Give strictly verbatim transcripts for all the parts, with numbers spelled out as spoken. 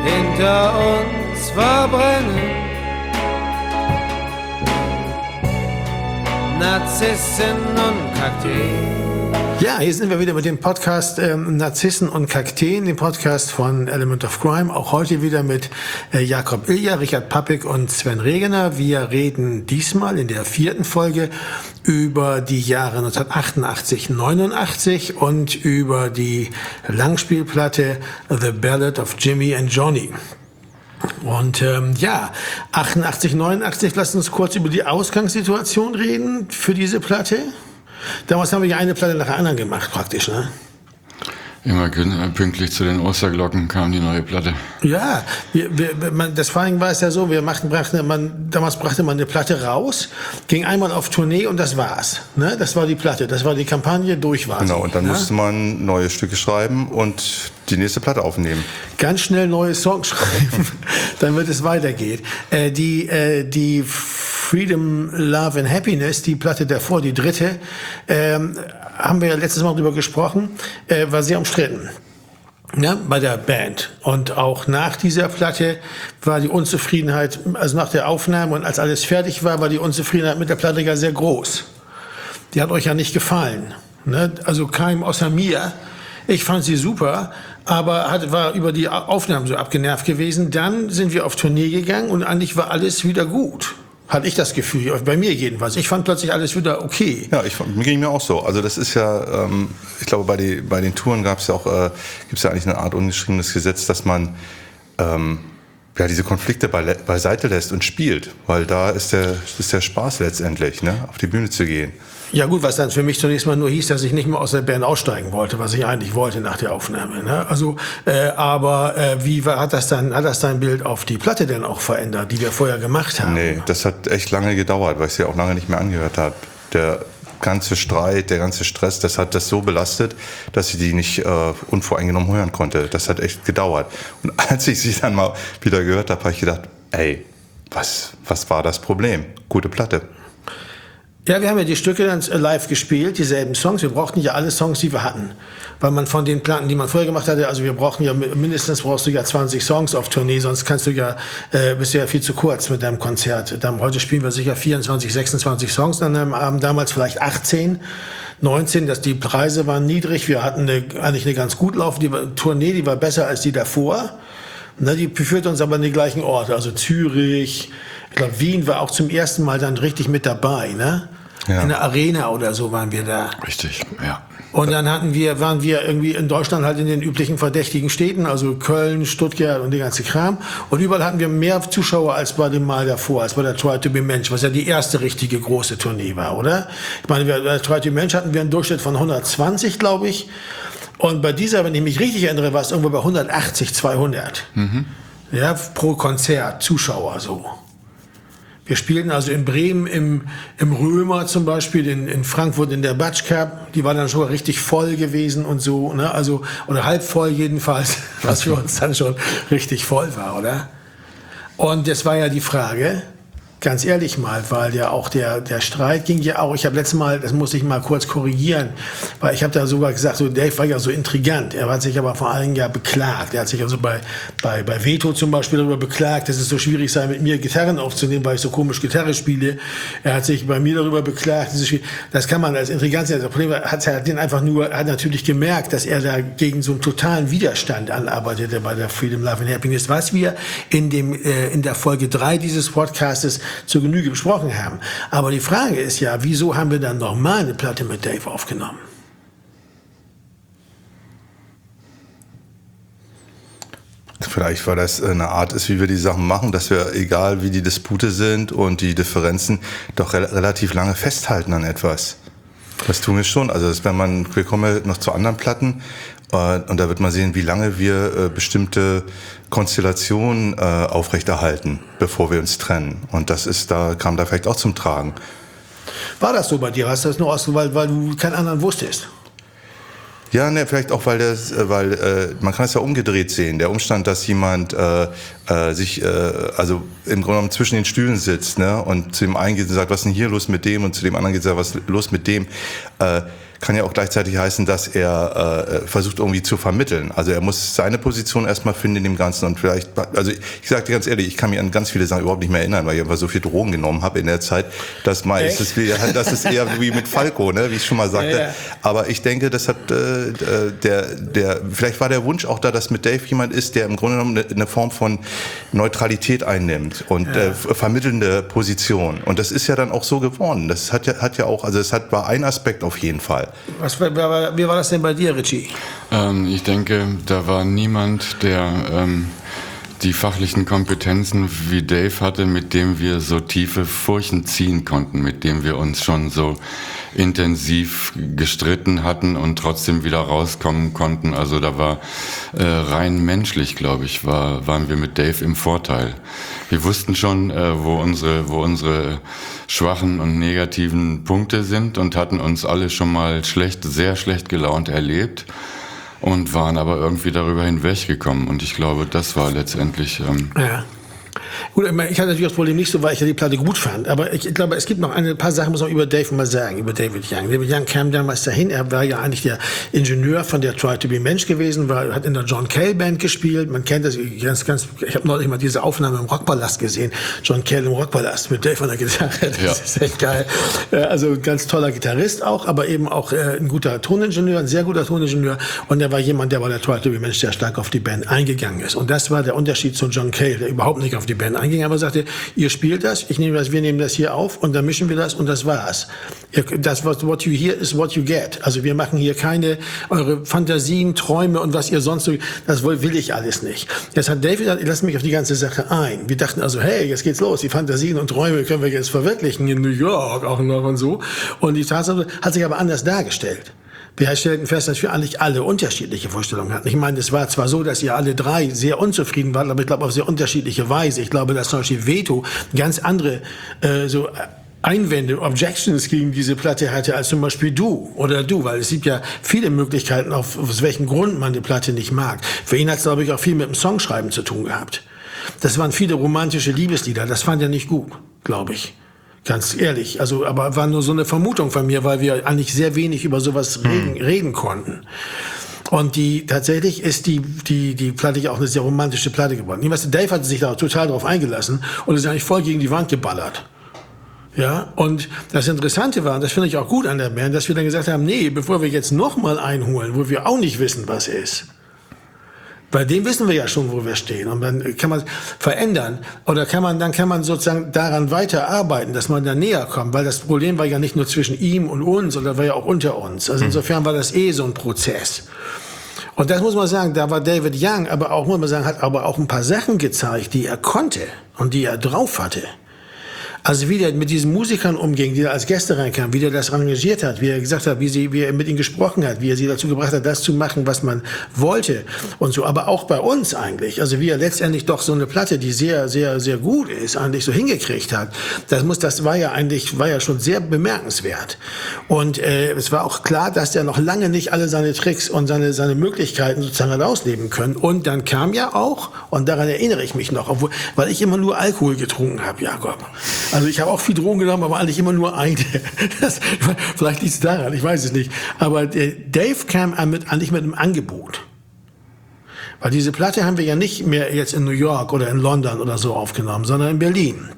hinter uns verbrennen. Narzissen und Kakteen. Ja, hier sind wir wieder mit dem Podcast ähm, Narzissen und Kakteen, dem Podcast von Element of Crime. Auch heute wieder mit äh, Jakob Ilja, Richard Pappig und Sven Regener. Wir reden diesmal in der vierten Folge über die Jahre neunzehnhundertachtundachtzig neunundachtzig und über die Langspielplatte The Ballad of Jimmy and Johnny. Und ähm, ja, achtundachtzig, neunundachtzig, lasst uns kurz über die Ausgangssituation reden für diese Platte. Damals haben wir ja eine Platte nach der anderen gemacht, praktisch, ne? Immer pünktlich zu den Osterglocken kam die neue Platte. Ja, wir, wir, man, das vor allem war es ja so, wir machten, brachte man, damals brachte man eine Platte raus, ging einmal auf Tournee und das war's. Ne? Das war die Platte, das war die Kampagne, durch war Genau, sie, und dann ne? musste man neue Stücke schreiben und die nächste Platte aufnehmen. Ganz schnell neue Songs schreiben, damit es weitergeht. Äh, die, äh, die Freedom, Love and Happiness, die Platte davor, die dritte, ähm, haben wir ja letztes Mal drüber gesprochen, äh, war sehr umstritten. Ja, bei der Band. Und auch nach dieser Platte war die Unzufriedenheit, also nach der Aufnahme und als alles fertig war, war die Unzufriedenheit mit der Platte ja sehr groß. Die hat euch ja nicht gefallen. Ne? Also keinem außer mir. Ich fand sie super, aber hat, war über die Aufnahmen so abgenervt gewesen. Dann sind wir auf Tournee gegangen und eigentlich war alles wieder gut. Hatte ich das Gefühl, bei mir jedenfalls. Ich fand plötzlich alles wieder okay. Ja, ich, mir ging mir auch so. Also das ist ja, ähm, ich glaube, bei, die, bei den Touren gab es ja auch, äh, gibt es ja eigentlich eine Art ungeschriebenes Gesetz, dass man ähm, ja, diese Konflikte bei, beiseite lässt und spielt. Weil da ist der, ist der Spaß letztendlich, ne, auf die Bühne zu gehen. Ja gut, was dann für mich zunächst mal nur hieß, dass ich nicht mehr aus der Band aussteigen wollte, was ich eigentlich wollte nach der Aufnahme. Ne? Also, äh, aber äh, wie war, hat das dann, hat das dein Bild auf die Platte denn auch verändert, die wir vorher gemacht haben? Nee, das hat echt lange gedauert, weil ich sie auch lange nicht mehr angehört habe. Der ganze Streit, der ganze Stress, das hat das so belastet, dass ich die nicht äh, unvoreingenommen hören konnte. Das hat echt gedauert. Und als ich sie dann mal wieder gehört habe, habe ich gedacht, ey, was, was war das Problem? Gute Platte. Ja, wir haben ja die Stücke dann live gespielt, dieselben Songs. Wir brauchten ja alle Songs, die wir hatten. Weil man von den Platten, die man vorher gemacht hatte, also wir brauchen ja mindestens, brauchst du ja zwanzig Songs auf Tournee, sonst kannst du ja, äh, bist du ja viel zu kurz mit deinem Konzert. Dann, heute spielen wir sicher vierundzwanzig, sechsundzwanzig Songs an einem Abend, damals vielleicht achtzehn, neunzehn, dass die Preise waren niedrig. Wir hatten eine, eigentlich eine ganz gut laufende Tournee, die war besser als die davor. Ne, die führte uns aber an die gleichen Orte, also Zürich, ich glaube Wien war auch zum ersten Mal dann richtig mit dabei, ne? Ja. In der Arena oder so waren wir da. Richtig, ja. Und dann hatten wir, waren wir irgendwie in Deutschland halt in den üblichen verdächtigen Städten, also Köln, Stuttgart und die ganze Kram. Und überall hatten wir mehr Zuschauer als bei dem Mal davor, als bei der Try to be Mensch, was ja die erste richtige große Tournee war, oder? Ich meine, bei der Try to be Mensch hatten wir einen Durchschnitt von hundertzwanzig, glaube ich. Und bei dieser, wenn ich mich richtig erinnere, war es irgendwo bei hundertachtzig, zweihundert. Mhm. Ja, pro Konzert, Zuschauer so. Wir spielten also in Bremen im, im Römer zum Beispiel, in, in Frankfurt in der Batsch Cup. Die war dann schon richtig voll gewesen und so, ne? Also, oder halb voll jedenfalls, was für uns dann schon richtig voll war, oder? Und das war ja die Frage, ganz ehrlich mal, weil ja auch der, der Streit ging ja auch, ich habe letztes Mal, das muss ich mal kurz korrigieren, weil ich habe da sogar gesagt, so Dave war ja so intrigant, er hat sich aber vor allen Dingen ja beklagt, er hat sich also bei, bei, bei Veto zum Beispiel darüber beklagt, dass es so schwierig sei, mit mir Gitarren aufzunehmen, weil ich so komisch Gitarre spiele, er hat sich bei mir darüber beklagt, das, ist, das kann man als intrigant sehen, das Problem hat er den einfach nur, hat natürlich gemerkt, dass er da gegen so einen totalen Widerstand anarbeitete bei der Freedom, Love and Happiness, was wir in dem, äh, in der Folge drei dieses Podcastes zur Genüge besprochen haben. Aber die Frage ist ja, wieso haben wir dann nochmal eine Platte mit Dave aufgenommen? Vielleicht, weil das eine Art ist, wie wir die Sachen machen, dass wir, egal wie die Dispute sind und die Differenzen, doch re- relativ lange festhalten an etwas. Das tun wir schon. Also das, wenn man, wir kommen ja noch zu anderen Platten äh, und da wird man sehen, wie lange wir äh, bestimmte Konstellationen äh, aufrechterhalten, bevor wir uns trennen. Und das ist, da kam da vielleicht auch zum Tragen. War das so bei dir? Hast du das nur ausgewählt, weil du keinen anderen wusstest? Ja, ne, vielleicht auch, weil das, weil äh, man kann es ja umgedreht sehen. Der Umstand, dass jemand äh, äh, sich, äh, also im Grunde genommen zwischen den Stühlen sitzt, ne, und zu dem einen geht und sagt, was ist denn hier los mit dem, und zu dem anderen geht und sagt, was ist los mit dem. Äh, kann ja auch gleichzeitig heißen, dass er äh, versucht irgendwie zu vermitteln. Also er muss seine Position erstmal finden in dem Ganzen und vielleicht, also ich, ich sage dir ganz ehrlich, ich kann mich an ganz viele Sachen überhaupt nicht mehr erinnern, weil ich einfach so viel Drogen genommen habe in der Zeit, dass meistens, das ist eher wie mit Falco, ne, wie ich schon mal sagte. Ja, ja. Aber ich denke, das hat äh, der, der, vielleicht war der Wunsch auch da, dass mit Dave jemand ist, der im Grunde genommen eine, eine Form von Neutralität einnimmt und ja. äh, vermittelnde Position. Und das ist ja dann auch so geworden. Das hat ja, hat ja auch, also es hat war ein Aspekt auf jeden Fall. Was, wie war das denn bei dir, Richie? Ähm, ich denke, da war niemand, der ähm, die fachlichen Kompetenzen wie Dave hatte, mit dem wir so tiefe Furchen ziehen konnten, mit dem wir uns schon so intensiv gestritten hatten und trotzdem wieder rauskommen konnten. Also da war äh, rein menschlich, glaube ich, war, waren wir mit Dave im Vorteil. Wir wussten schon, äh, wo unsere, wo unsere schwachen und negativen Punkte sind und hatten uns alle schon mal schlecht, sehr schlecht gelaunt erlebt und waren aber irgendwie darüber hinweggekommen. Und ich glaube, das war letztendlich... Ähm, ja. Gut, ich hatte natürlich das Problem nicht so, weil ich ja die Platte gut fand. Aber ich glaube, es gibt noch ein paar Sachen, muss man über Dave mal sagen, über David Young. David Young kam damals dahin. Er war ja eigentlich der Ingenieur von der Try to be Mensch gewesen, war, hat in der John Cale Band gespielt. Man kennt das ganz, ganz. Ich habe neulich mal diese Aufnahme im Rockpalast gesehen. John Cale im Rockpalast mit Dave an der Gitarre. Das ja. ist echt geil. Also ein ganz toller Gitarrist auch, aber eben auch ein guter Toningenieur, ein sehr guter Toningenieur. Und er war jemand, der bei der Try to be Mensch sehr stark auf die Band eingegangen ist. Und das war der Unterschied zu John Cale, der überhaupt nicht auf die Band einging, aber sagte, ihr spielt das, ich nehme das, wir nehmen das hier auf und dann mischen wir das und das war's. Das, what you hear is what you get. Also wir machen hier keine, eure Fantasien, Träume und was ihr sonst so, das will ich alles nicht. Jetzt hat David gesagt, lasst mich auf die ganze Sache ein. Wir dachten also, hey, jetzt geht's los, die Fantasien und Träume können wir jetzt verwirklichen in New York auch noch und so. Und die Tatsache hat sich aber anders dargestellt. Wir stellten fest, dass wir eigentlich alle unterschiedliche Vorstellungen hatten. Ich meine, es war zwar so, dass ihr alle drei sehr unzufrieden wart, aber ich glaube auf sehr unterschiedliche Weise. Ich glaube, dass zum Beispiel Veto ganz andere äh, so Einwände, Objections gegen diese Platte hatte, als zum Beispiel du oder du, weil es gibt ja viele Möglichkeiten, auf, aus welchem Grund man die Platte nicht mag. Für ihn hat es, glaube ich, auch viel mit dem Songschreiben zu tun gehabt. Das waren viele romantische Liebeslieder, das fand er nicht gut, glaube ich. Ganz ehrlich, also, aber war nur so eine Vermutung von mir, weil wir eigentlich sehr wenig über sowas reden, reden konnten. Und die, tatsächlich ist die, die, die Platte ja auch eine sehr romantische Platte geworden. Ich weiß, Dave hat sich da total drauf eingelassen und ist eigentlich voll gegen die Wand geballert. Ja, und das Interessante war, und das finde ich auch gut an der Band, dass wir dann gesagt haben, nee, bevor wir jetzt nochmal einholen, wo wir auch nicht wissen, was ist. Bei dem wissen wir ja schon, wo wir stehen. Und dann kann man verändern. Oder kann man, dann kann man sozusagen daran weiterarbeiten, dass man da näher kommt. Weil das Problem war ja nicht nur zwischen ihm und uns, sondern war ja auch unter uns. Also insofern war das eh so ein Prozess. Und das muss man sagen, da war David Young, aber auch, muss man sagen, hat aber auch ein paar Sachen gezeigt, die er konnte und die er drauf hatte. Also wie der mit diesen Musikern umging, die da als Gäste reinkamen, wie der das arrangiert hat, wie er gesagt hat, wie, sie, wie er mit ihnen gesprochen hat, wie er sie dazu gebracht hat, das zu machen, was man wollte und so. Aber auch bei uns eigentlich, also wie er letztendlich doch so eine Platte, die sehr, sehr, sehr gut ist, eigentlich so hingekriegt hat. Das muss, das war ja eigentlich, war ja schon sehr bemerkenswert. Und äh, es war auch klar, dass der noch lange nicht alle seine Tricks und seine, seine Möglichkeiten sozusagen hat ausleben können. Und dann kam ja auch, und daran erinnere ich mich noch, obwohl, weil ich immer nur Alkohol getrunken habe, Jakob. Also ich habe auch viel Drogen genommen, aber eigentlich immer nur eine. Das, vielleicht liegt es daran, ich weiß es nicht. Aber Dave kam mit, eigentlich mit einem Angebot. Weil diese Platte haben wir ja nicht mehr jetzt in New York oder in London oder so aufgenommen, sondern in Berlin.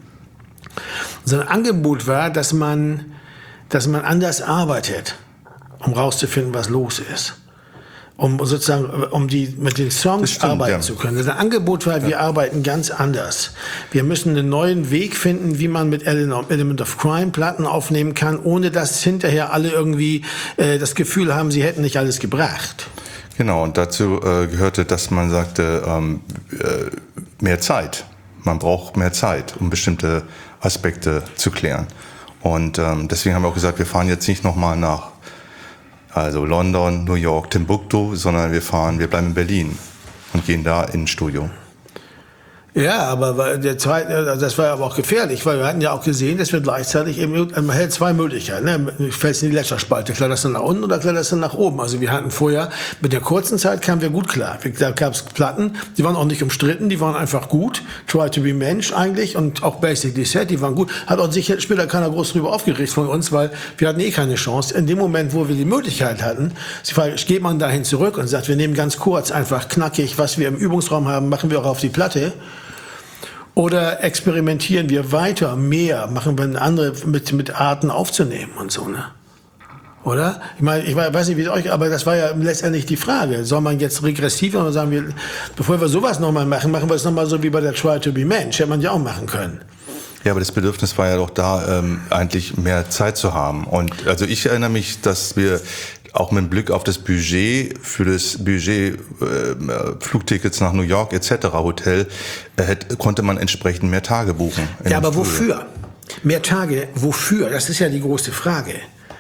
Sein Angebot war, dass man, dass man anders arbeitet, um rauszufinden, was los ist. Um sozusagen, um die, mit den Songs stimmt, arbeiten ja. zu können. Das Angebot war, wir ja. arbeiten ganz anders. Wir müssen einen neuen Weg finden, wie man mit Element of Crime Platten aufnehmen kann, ohne dass hinterher alle irgendwie äh, das Gefühl haben, sie hätten nicht alles gebracht. Genau, und dazu äh, gehörte, dass man sagte, ähm, äh, mehr Zeit. Man braucht mehr Zeit, um bestimmte Aspekte zu klären. Und ähm, deswegen haben wir auch gesagt, wir fahren jetzt nicht nochmal nach Also London, New York, Timbuktu, sondern wir fahren, wir bleiben in Berlin und gehen da ins Studio. Ja, aber der zweite, das war aber auch gefährlich, weil wir hatten ja auch gesehen, dass wir gleichzeitig eben, man hält zwei Möglichkeiten, ne? Fällst in die Gletscherspalte, kletterst du nach unten oder kletterst du nach oben. Also wir hatten vorher, mit der kurzen Zeit kamen wir gut klar. Da gab es Platten, die waren auch nicht umstritten, die waren einfach gut. Try to be Mensch eigentlich und auch Basically Set, die waren gut. Hat auch sicher später keiner groß drüber aufgeregt von uns, weil wir hatten eh keine Chance. In dem Moment, wo wir die Möglichkeit hatten, geht man dahin zurück und sagt, wir nehmen ganz kurz, einfach knackig, was wir im Übungsraum haben, machen wir auch auf die Platte. Oder experimentieren wir weiter, mehr, machen wir andere mit, mit Arten aufzunehmen und so, ne? Oder? Ich meine, ich weiß nicht, wie es euch, aber das war ja letztendlich die Frage. Soll man jetzt regressiv oder sagen wir, bevor wir sowas nochmal machen, machen wir es nochmal so wie bei der Try to be Mensch. Hätte man ja auch machen können. Ja, aber das Bedürfnis war ja doch da, ähm, eigentlich mehr Zeit zu haben. Und also ich erinnere mich, dass wir auch mit Blick auf das Budget, für das Budget äh, Flugtickets nach New York et cetera, Hotel, äh, hätte, konnte man entsprechend mehr Tage buchen. Ja, aber wofür? Mehr Tage, wofür? Das ist ja die große Frage.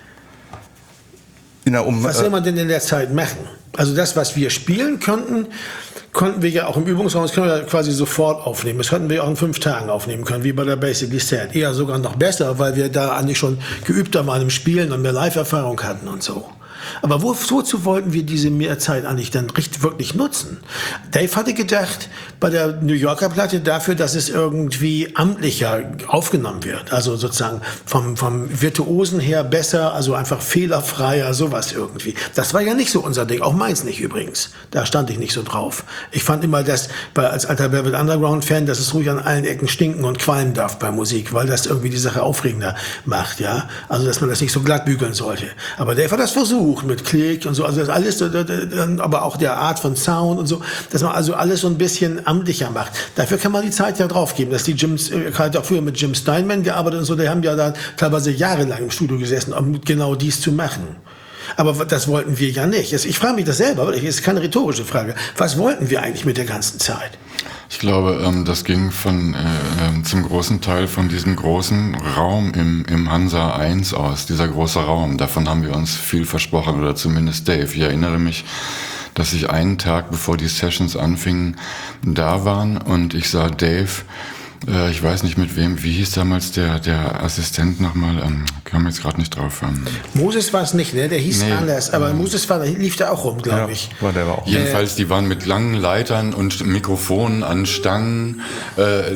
Na, um, was soll man denn in der Zeit machen? Also das, was wir spielen konnten, konnten wir ja auch im Übungsraum, das können wir quasi sofort aufnehmen. Das hätten wir auch in fünf Tagen aufnehmen können, wie bei der Basically Set. Eher sogar noch besser, weil wir da eigentlich schon geübter waren im Spielen und mehr Live-Erfahrung hatten und so. Aber wo, wozu wollten wir diese Mehrzeit eigentlich dann richtig, wirklich nutzen? Dave hatte gedacht, bei der New Yorker Platte dafür, dass es irgendwie amtlicher aufgenommen wird. Also sozusagen vom, vom Virtuosen her besser, also einfach fehlerfreier, sowas irgendwie. Das war ja nicht so unser Ding, auch meins nicht übrigens. Da stand ich nicht so drauf. Ich fand immer, dass bei, als alter Velvet Underground-Fan, dass es ruhig an allen Ecken stinken und qualmen darf bei Musik, weil das irgendwie die Sache aufregender macht, ja. Also, dass man das nicht so glatt bügeln sollte. Aber Dave hat das versucht mit Klick und so, also das alles, aber auch der Art von Sound und so, dass man also alles so ein bisschen amtlicher macht. Dafür kann man die Zeit ja draufgeben, dass die Jims, ich hatte auch früher mit Jim Steinman gearbeitet und so, die haben ja da teilweise jahrelang im Studio gesessen, um genau dies zu machen. Aber das wollten wir ja nicht. Ich frage mich das selber, das ist keine rhetorische Frage. Was wollten wir eigentlich mit der ganzen Zeit? Ich glaube, ähm, das ging von äh, zum großen Teil von diesem großen Raum im, im Hansa eins aus, dieser große Raum. Davon haben wir uns viel versprochen, oder zumindest Dave. Ich erinnere mich, dass ich einen Tag, bevor die Sessions anfingen, da waren und ich sah Dave, äh, ich weiß nicht mit wem, wie hieß damals der, der Assistent nochmal, ähm, kam jetzt gerade nicht drauf. Ähm. Moses war es nicht, ne? Der hieß Nee. anders, aber Moses war, lief da auch rum, glaube ja, ich. war der war auch. Jedenfalls, die waren mit langen Leitern und Mikrofonen an Stangen äh,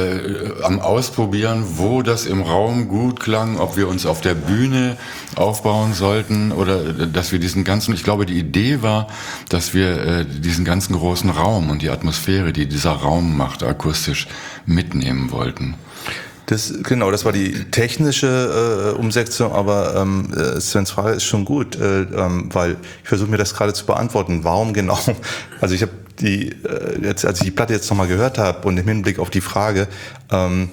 äh, am Ausprobieren, wo das im Raum gut klang, ob wir uns auf der Bühne aufbauen sollten oder dass wir diesen ganzen, ich glaube, die Idee war, dass wir äh, diesen ganzen großen Raum und die Atmosphäre, die dieser Raum macht, akustisch mitnehmen wollten. Das, genau, das war die technische äh, Umsetzung, aber ähm, Svens Frage ist schon gut, äh, ähm, weil ich versuche mir das gerade zu beantworten. Warum genau? Also ich habe die, äh, jetzt, als ich die Platte jetzt nochmal gehört habe und im Hinblick auf die Frage, ähm,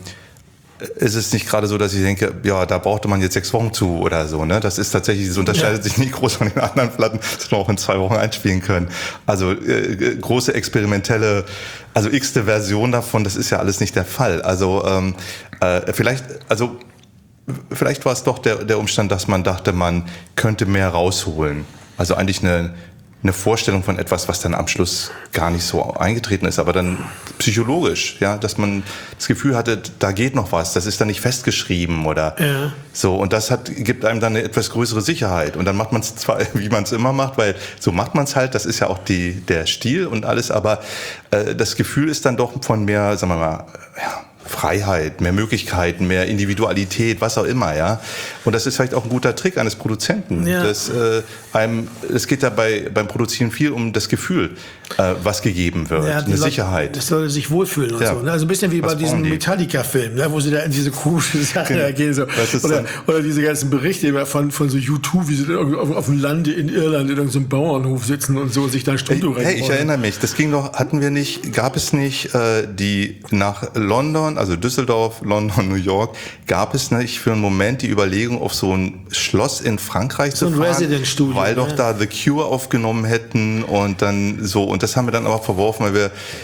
ist es nicht gerade so, dass ich denke, ja, da brauchte man jetzt sechs Wochen zu oder so, ne? Das ist tatsächlich, das unterscheidet ja. sich nicht groß von den anderen Platten, das wir auch in zwei Wochen einspielen können. Also äh, große experimentelle, also x-te Version davon, das ist ja alles nicht der Fall. Also ähm, äh, vielleicht, also vielleicht war es doch der, der Umstand, dass man dachte, man könnte mehr rausholen. Also eigentlich eine eine Vorstellung von etwas, was dann am Schluss gar nicht so eingetreten ist, aber dann psychologisch, ja, dass man das Gefühl hatte, da geht noch was, das ist dann nicht festgeschrieben oder ja. so, und das hat, gibt einem dann eine etwas größere Sicherheit und dann macht man es zwar, wie man es immer macht, weil so macht man es halt, das ist ja auch die, der Stil und alles, aber äh, das Gefühl ist dann doch von mehr, sagen wir mal, ja, Freiheit, mehr Möglichkeiten, mehr Individualität, was auch immer, ja. Und das ist vielleicht auch ein guter Trick eines Produzenten. Ja. Das, äh, einem, es geht dabei beim Produzieren viel um das Gefühl, äh, was gegeben wird, ja, eine Leute, Sicherheit. Das soll sich wohlfühlen und ja. so. Ne? Also ein bisschen wie Was bei diesem die? Metallica-Film, ne? Wo sie da in diese komische Sache Genau. gehen. So. Oder, oder diese ganzen Berichte immer von, von so YouTube, wie sie da auf, auf dem Lande in Irland in irgendeinem Bauernhof sitzen und so und sich da Stunden Hey, ich erinnere mich, das ging doch, hatten wir nicht, gab es nicht äh, die nach London, also Düsseldorf, London, New York, gab es nicht für einen Moment die Überlegung, auf so ein Schloss in Frankreich so zu ein fahren, Residence-Studio, weil doch ne? da The Cure aufgenommen hätten und dann so, und das haben wir dann aber verworfen, weil wir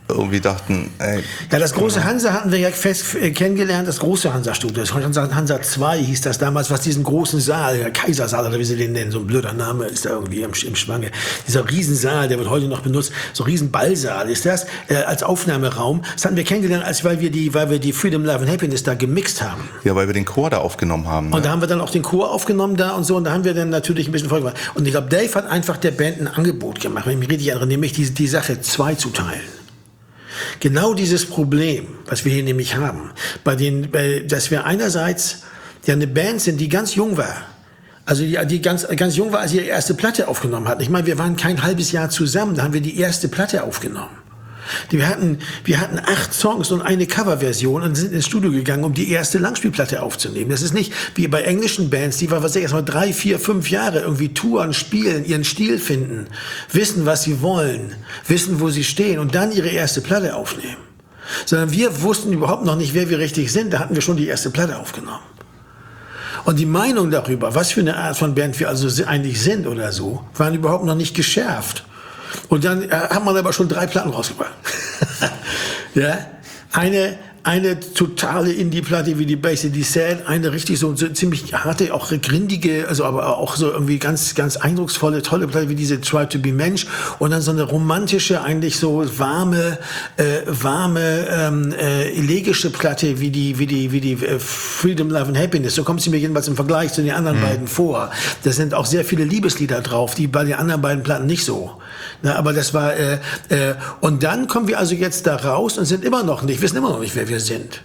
irgendwie dachten, ey. Ja, das große Hansa hatten wir ja fest äh, kennengelernt, das große Hansa-Studio. Das Hansa, Hansa zwei hieß das damals, was diesen großen Saal, der Kaisersaal oder wie sie den nennen, so ein blöder Name ist da irgendwie im, im Schwange. Dieser Riesensaal, der wird heute noch benutzt, so ein Riesenballsaal ist das, äh, als Aufnahmeraum. Das hatten wir kennengelernt, als weil wir die, weil wir die Freedom, Love and Happiness da gemixt haben. Ja, weil wir den Chor da aufgenommen haben. Ne? Und da haben wir dann auch den Chor aufgenommen da und so, und da haben wir dann natürlich ein bisschen Folge gemacht. Und ich glaube, Dave hat einfach der Band ein Angebot gemacht, wenn ich mich richtig erinnere, nämlich die, die Sache zwei zu teilen. Genau dieses Problem, was wir hier nämlich haben, bei den, bei, dass wir einerseits ja eine Band sind, die ganz jung war. Also die, die ganz, ganz jung war, als sie ihre erste Platte aufgenommen hat. Ich meine, wir waren kein halbes Jahr zusammen, da haben wir die erste Platte aufgenommen. Wir hatten, wir hatten acht Songs und eine Coverversion und sind ins Studio gegangen, um die erste Langspielplatte aufzunehmen. Das ist nicht wie bei englischen Bands, die, was weiß ich, erst mal drei, vier, fünf Jahre irgendwie touren, spielen, ihren Stil finden, wissen, was sie wollen, wissen, wo sie stehen und dann ihre erste Platte aufnehmen. Sondern wir wussten überhaupt noch nicht, wer wir richtig sind. Da hatten wir schon die erste Platte aufgenommen. Und die Meinung darüber, was für eine Art von Band wir also eigentlich sind oder so, waren überhaupt noch nicht geschärft. Und dann äh, hat man aber schon drei Platten rausgebracht. Ja? Eine, eine totale Indie-Platte wie die Basic Descent, eine richtig so, so ziemlich harte, auch grindige, also aber auch so irgendwie ganz, ganz eindrucksvolle, tolle Platte wie diese Try to be Mensch, und dann so eine romantische, eigentlich so warme, äh, warme, ähm, äh, elegische Platte wie die, wie die, wie die äh, Freedom, Love and Happiness. So kommt sie mir jedenfalls im Vergleich zu den anderen mhm. beiden vor. Da sind auch sehr viele Liebeslieder drauf, die bei den anderen beiden Platten nicht so. Na, aber das war, äh, äh, und dann kommen wir also jetzt da raus und sind immer noch nicht, wissen immer noch nicht, wer wir sind.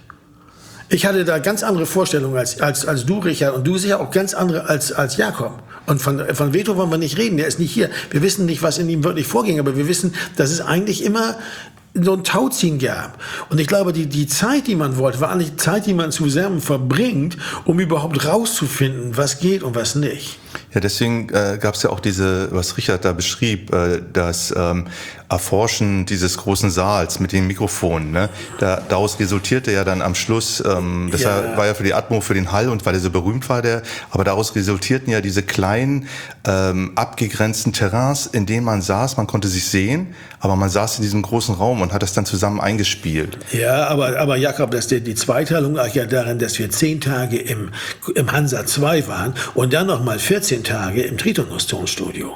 Ich hatte da ganz andere Vorstellungen als, als, als du, Richard, und du sicher auch ganz andere als, als Jakob. Und von, von Veto wollen wir nicht reden, der ist nicht hier. Wir wissen nicht, was in ihm wirklich vorging, aber wir wissen, dass es eigentlich immer so ein Tauziehen gab. Und ich glaube, die, die Zeit, die man wollte, war eigentlich die Zeit, die man zusammen verbringt, um überhaupt rauszufinden, was geht und was nicht. Ja, deswegen äh, gab es ja auch diese, was Richard da beschrieb, äh, das ähm, Erforschen dieses großen Saals mit den Mikrofonen. Ne? Da, daraus resultierte ja dann am Schluss, ähm, das ja. war, war ja für die Atmo, für den Hall und weil er so berühmt war, der, aber daraus resultierten ja diese kleinen, ähm, abgegrenzten Terrains, in denen man saß, man konnte sich sehen, aber man saß in diesem großen Raum und hat das dann zusammen eingespielt. Ja, aber, aber Jakob, das, die, die Zweiteilung lag ja darin, dass wir zehn Tage im, im Hansa zwei waren und dann nochmal vierzehn Tage im Tritonus-Tonstudio.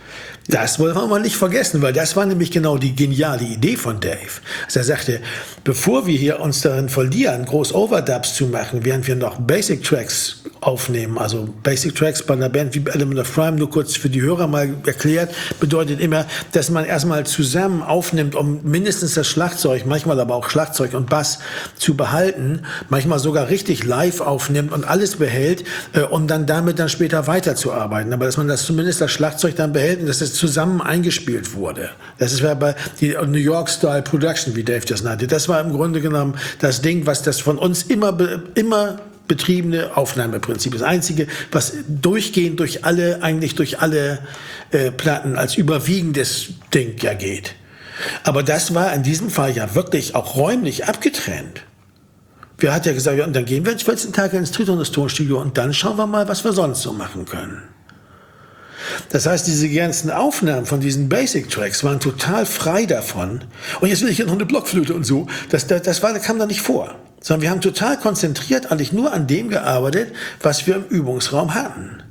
Das wollen wir mal nicht vergessen, weil das war nämlich genau die geniale Idee von Dave. Also er sagte, bevor wir hier uns darin verlieren, groß Overdubs zu machen, während wir noch Basic Tracks aufnehmen, also Basic Tracks bei einer Band wie Element of Crime, nur kurz für die Hörer mal erklärt, bedeutet immer, dass man erstmal zusammen aufnimmt, um mindestens das Schlagzeug, manchmal aber auch Schlagzeug und Bass zu behalten, manchmal sogar richtig live aufnimmt und alles behält, äh, um dann damit dann später weiterzuarbeiten. Aber dass man das zumindest das Schlagzeug dann behält und dass es zusammen eingespielt wurde. Das ist bei die New York Style Production, wie Dave das nannte. Das war im Grunde genommen das Ding, was das von uns immer, immer betriebene Aufnahmeprinzip. Das einzige, was durchgehend durch alle, eigentlich durch alle äh, Platten als überwiegendes Ding ja geht. Aber das war in diesem Fall ja wirklich auch räumlich abgetrennt. Wir hat ja gesagt, ja, und dann gehen wir jetzt vierzehn Tage ins Tritonus-Tonstudio und dann schauen wir mal, was wir sonst so machen können. Das heißt, diese ganzen Aufnahmen von diesen Basic Tracks waren total frei davon. Und jetzt will ich hier noch eine Blockflöte und so. Das, das, das war, das kam da nicht vor. Sondern wir haben total konzentriert eigentlich nur an dem gearbeitet, was wir im Übungsraum hatten.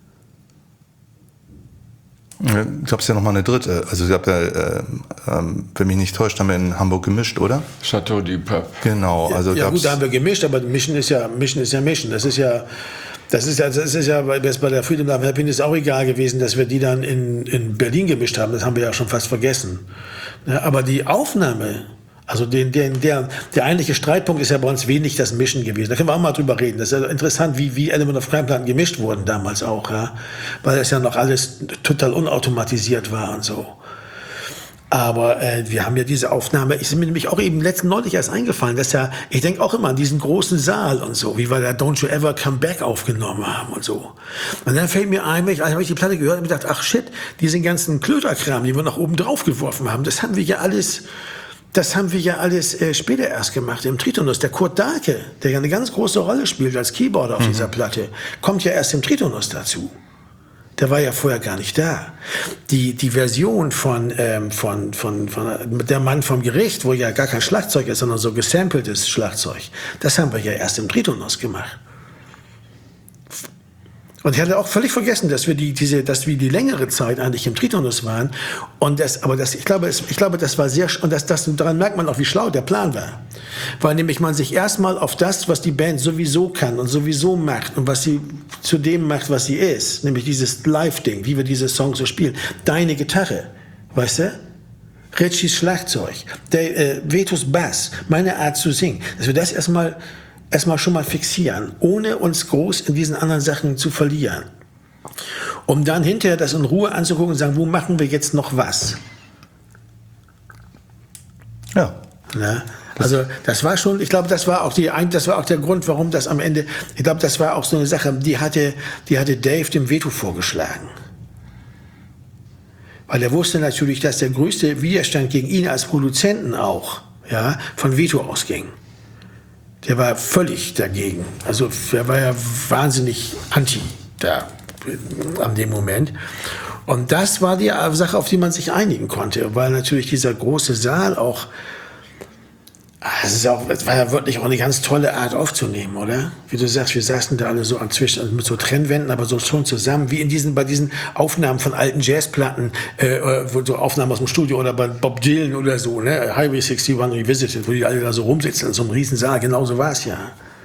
Ich glaube, es ist ja nochmal eine dritte. Also, ich glaube, äh, äh, wenn mich nicht täuscht, haben wir in Hamburg gemischt, oder? Chateau du Pape. Genau. Also ja, gut, da haben wir gemischt, aber Mischen ist ja Mischen. Ist ja Mischen. Das ist ja... Das ist ja, das ist ja bei der Freedom, Love and Happiness auch egal gewesen, dass wir die dann in, in Berlin gemischt haben. Das haben wir ja schon fast vergessen. Ja, aber die Aufnahme, also den, den, der, der eigentliche Streitpunkt ist ja bei uns wenig das Mischen gewesen. Da können wir auch mal drüber reden. Das ist ja interessant, wie, wie Element of Crime Platten gemischt wurden damals auch, ja, weil das ja noch alles total unautomatisiert war und so. Aber äh, wir haben ja diese Aufnahme, ist mir nämlich auch eben letzten neulich erst eingefallen, dass ja, ich denke auch immer an diesen großen Saal und so, wie wir da Don't You Ever Come Back aufgenommen haben und so. Und dann fällt mir ein, ich, als ich die Platte gehört habe, ich gedacht, ach shit, diesen ganzen Klöterkram, die wir nach oben drauf geworfen haben, das haben wir ja alles, das haben wir ja alles äh, später erst gemacht im Tritonus. Der Kurt Dahlke, der ja eine ganz große Rolle spielt als Keyboarder auf mhm. dieser Platte, kommt ja erst im Tritonus dazu. Der war ja vorher gar nicht da. Die, die Version von, ähm, von, von, von Der Mann vom Gericht, wo ja gar kein Schlagzeug ist, sondern so gesampeltes Schlagzeug, das haben wir ja erst im Tritonus gemacht. Und ich hatte auch völlig vergessen, dass wir die, diese, dass wir die längere Zeit eigentlich im Tritonus waren. Und das, aber das, ich glaube, es, ich glaube, das war sehr, und das, das, daran merkt man auch, wie schlau der Plan war. Weil nämlich man sich erstmal auf das, was die Band sowieso kann und sowieso macht und was sie zu dem macht, was sie ist, nämlich dieses Live-Ding, wie wir diese Songs so spielen. Deine Gitarre, weißt du? Ritchies Schlagzeug, der, äh, Vetus Bass, meine Art zu singen. Dass wir das erstmal, erstmal schon mal fixieren, ohne uns groß in diesen anderen Sachen zu verlieren. Um dann hinterher das in Ruhe anzugucken und sagen, wo machen wir jetzt noch was? Ja. Na? Also das war schon, ich glaube, das war auch die, das war auch der Grund, warum das am Ende, ich glaube, das war auch so eine Sache, die hatte, die hatte Dave dem Veto vorgeschlagen. Weil er wusste natürlich, dass der größte Widerstand gegen ihn als Produzenten auch, ja, von Veto ausging. Der war völlig dagegen. Also er war ja wahnsinnig anti da an dem Moment. Und das war die Sache, auf die man sich einigen konnte, weil natürlich dieser große Saal auch, es ist auch, es war ja wirklich auch eine ganz tolle Art aufzunehmen, oder? Wie du sagst, wir saßen da alle so an zwischen, mit so Trennwänden, aber so schon zusammen, wie in diesen, bei diesen Aufnahmen von alten Jazzplatten, äh, wo so Aufnahmen aus dem Studio oder bei Bob Dylan oder so, ne? Highway sixty one Revisited, wo die alle da so rumsitzen in so einem riesen Saal, genauso war es ja.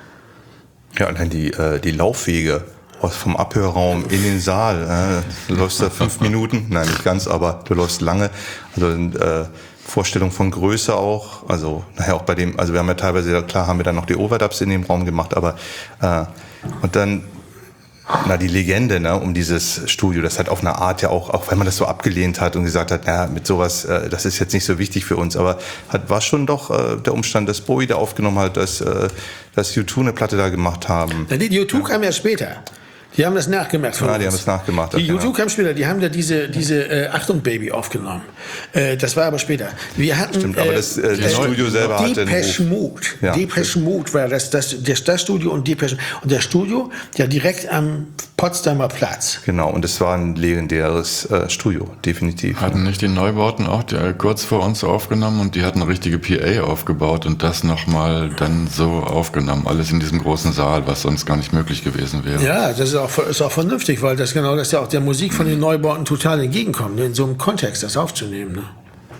Ja, allein die, äh, die Laufwege aus vom Abhörraum in den Saal, äh, du läufst da fünf Minuten, nein, nicht ganz, aber du läufst lange, also, äh, Vorstellung von Größe auch, also nachher auch bei dem, also wir haben ja teilweise, klar haben wir dann noch die Overdubs in dem Raum gemacht, aber äh, und dann, na die Legende, ne, um dieses Studio, das hat auf eine Art ja auch, auch wenn man das so abgelehnt hat und gesagt hat, na mit sowas, äh, das ist jetzt nicht so wichtig für uns, aber hat, war schon doch äh, der Umstand, dass Bowie da aufgenommen hat, dass, äh, dass U zwei eine Platte da gemacht haben. Na, die U zwei kam ja später. Die haben das nachgemacht von Ja, uns. die haben das nachgemacht. Die U zwei genau. kam später, die haben da diese, diese äh, Achtung Baby aufgenommen. Äh, das war aber später. Wir hatten, Stimmt, aber das, äh, das Studio selber hatte einen Depeche Ruf. Mode. Ja. Depeche Mode war das, das, das, das Studio und Depeche. Und das Studio, ja direkt am Potsdamer Platz. Genau, und es war ein legendäres äh, Studio, definitiv. Hatten nicht die Neubauten auch die, äh, kurz vor uns aufgenommen und die hatten eine richtige P A aufgebaut und das nochmal dann so aufgenommen. Alles in diesem großen Saal, was sonst gar nicht möglich gewesen wäre. Ja, das ist auch, ist auch vernünftig, weil das genau, das ja auch der Musik von den Neubauten total entgegenkommt, ne, in so einem Kontext das aufzunehmen. Ne?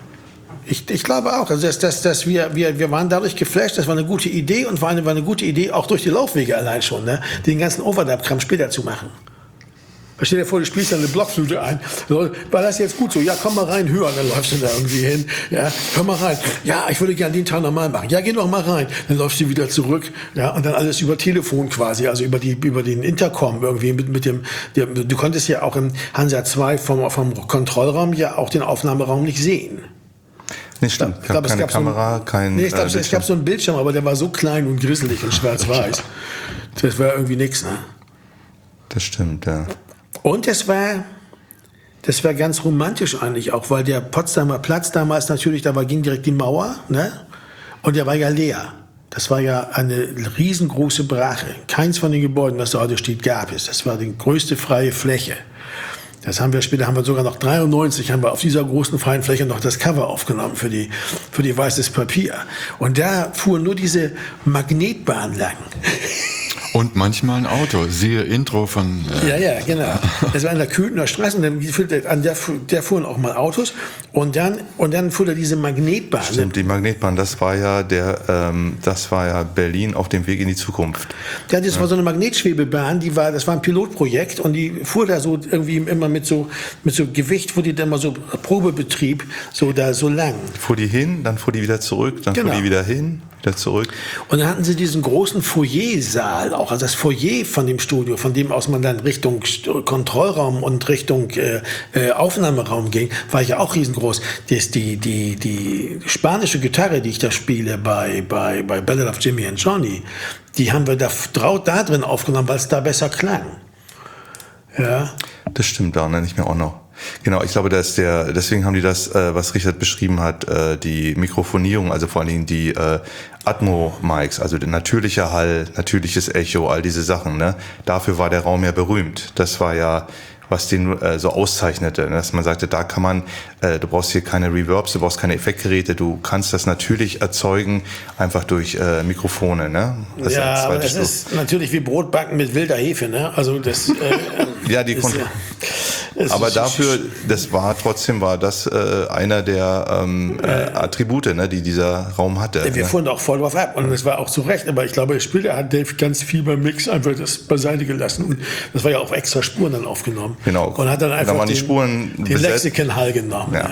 Ich, ich glaube auch, also dass, dass, dass wir, wir, wir waren dadurch geflasht, das war eine gute Idee und war eine, war eine gute Idee auch durch die Laufwege allein schon, ne? Den ganzen Overdub-Kram später zu machen. Stell dir vor, du spielst dann eine Blockflöte ein. So, war das jetzt gut so? Ja, komm mal rein, höher. Dann läufst du da irgendwie hin. Ja, komm mal rein. Ja, ich würde gerne den Teil normal machen. Ja, geh doch mal rein. Dann läufst du wieder zurück. Ja, und dann alles über Telefon quasi, also über die, über den Intercom irgendwie mit, mit dem, der, du konntest ja auch im Hansa zwei vom, vom Kontrollraum ja auch den Aufnahmeraum nicht sehen. Nee, stimmt. Ich glaube, es keine gab Kamera, so ein, kein nee, ich glaube, äh, es gab so einen Bildschirm, aber der war so klein und grisselig und schwarz-weiß. Das war irgendwie nix, ne? Das stimmt, ja. Und es war, das war ganz romantisch eigentlich auch, weil der Potsdamer Platz damals natürlich, da war, ging direkt die Mauer, ne? Und der war ja leer. Das war ja eine riesengroße Brache. Keins von den Gebäuden, was da heute steht, gab es. Das war die größte freie Fläche. Das haben wir später, haben wir sogar noch dreiundneunzig, haben wir auf dieser großen freien Fläche noch das Cover aufgenommen für die, für die Weißes Papier. Und da fuhr nur diese Magnetbahn lang. Und manchmal ein Auto. Siehe Intro von... Äh Ja, ja, genau. Das war an der Köthener Straße und dann, an der, der fuhren auch mal Autos und dann, und dann fuhr da diese Magnetbahn. Stimmt, die Magnetbahn, das war ja der, ähm, das war ja Berlin auf dem Weg in die Zukunft. Ja, das war so eine Magnetschwebebahn, die war, das war ein Pilotprojekt und die fuhr da so irgendwie immer mit so, mit so Gewicht, wo die dann mal so Probebetrieb, so da so lang. Fuhr die hin, dann fuhr die wieder zurück, dann Genau. fuhr die wieder hin, wieder zurück. Und dann hatten sie diesen großen Foyersaal auch, also das Foyer von dem Studio, von dem aus man dann Richtung Kontrollraum und Richtung äh, äh, Aufnahmeraum ging, war ja auch riesengroß. Das, die, die, die spanische Gitarre, die ich da spiele bei, bei, bei Ballad of Jimmy and Johnny, die haben wir da, da drin aufgenommen, weil es da besser klang. Ja. Das stimmt, da nenne ich mir auch noch. Genau, ich glaube, dass der, deswegen haben die das, äh, was Richard beschrieben hat, äh, die Mikrofonierung, also vor allen Dingen die äh, Atmo-Mics, also der natürliche Hall, natürliches Echo, all diese Sachen, ne? Dafür war der Raum ja berühmt. Das war ja, was den äh, so auszeichnete. Ne? Dass man sagte, da kann man, äh, du brauchst hier keine Reverbs, du brauchst keine Effektgeräte, du kannst das natürlich erzeugen, einfach durch äh, Mikrofone. Ne? Das ja, ist aber das Stück. ist natürlich wie Brotbacken mit wilder Hefe. Ne? Also das, äh, ja, die ist, Kon- ja, es aber ist- dafür, das war trotzdem war das äh, einer der ähm, äh, Attribute, ne, die dieser Raum hatte. Wir ne? fuhren da auch voll drauf ab und das war auch zu Recht, aber ich glaube, später hat Dave ganz viel beim Mix einfach das beiseite gelassen und das war ja auch extra Spuren dann aufgenommen. Genau. Und hat dann Da einfach waren die den, Spuren den besetzt. Lexikon-Hall genommen. Ja. Ja.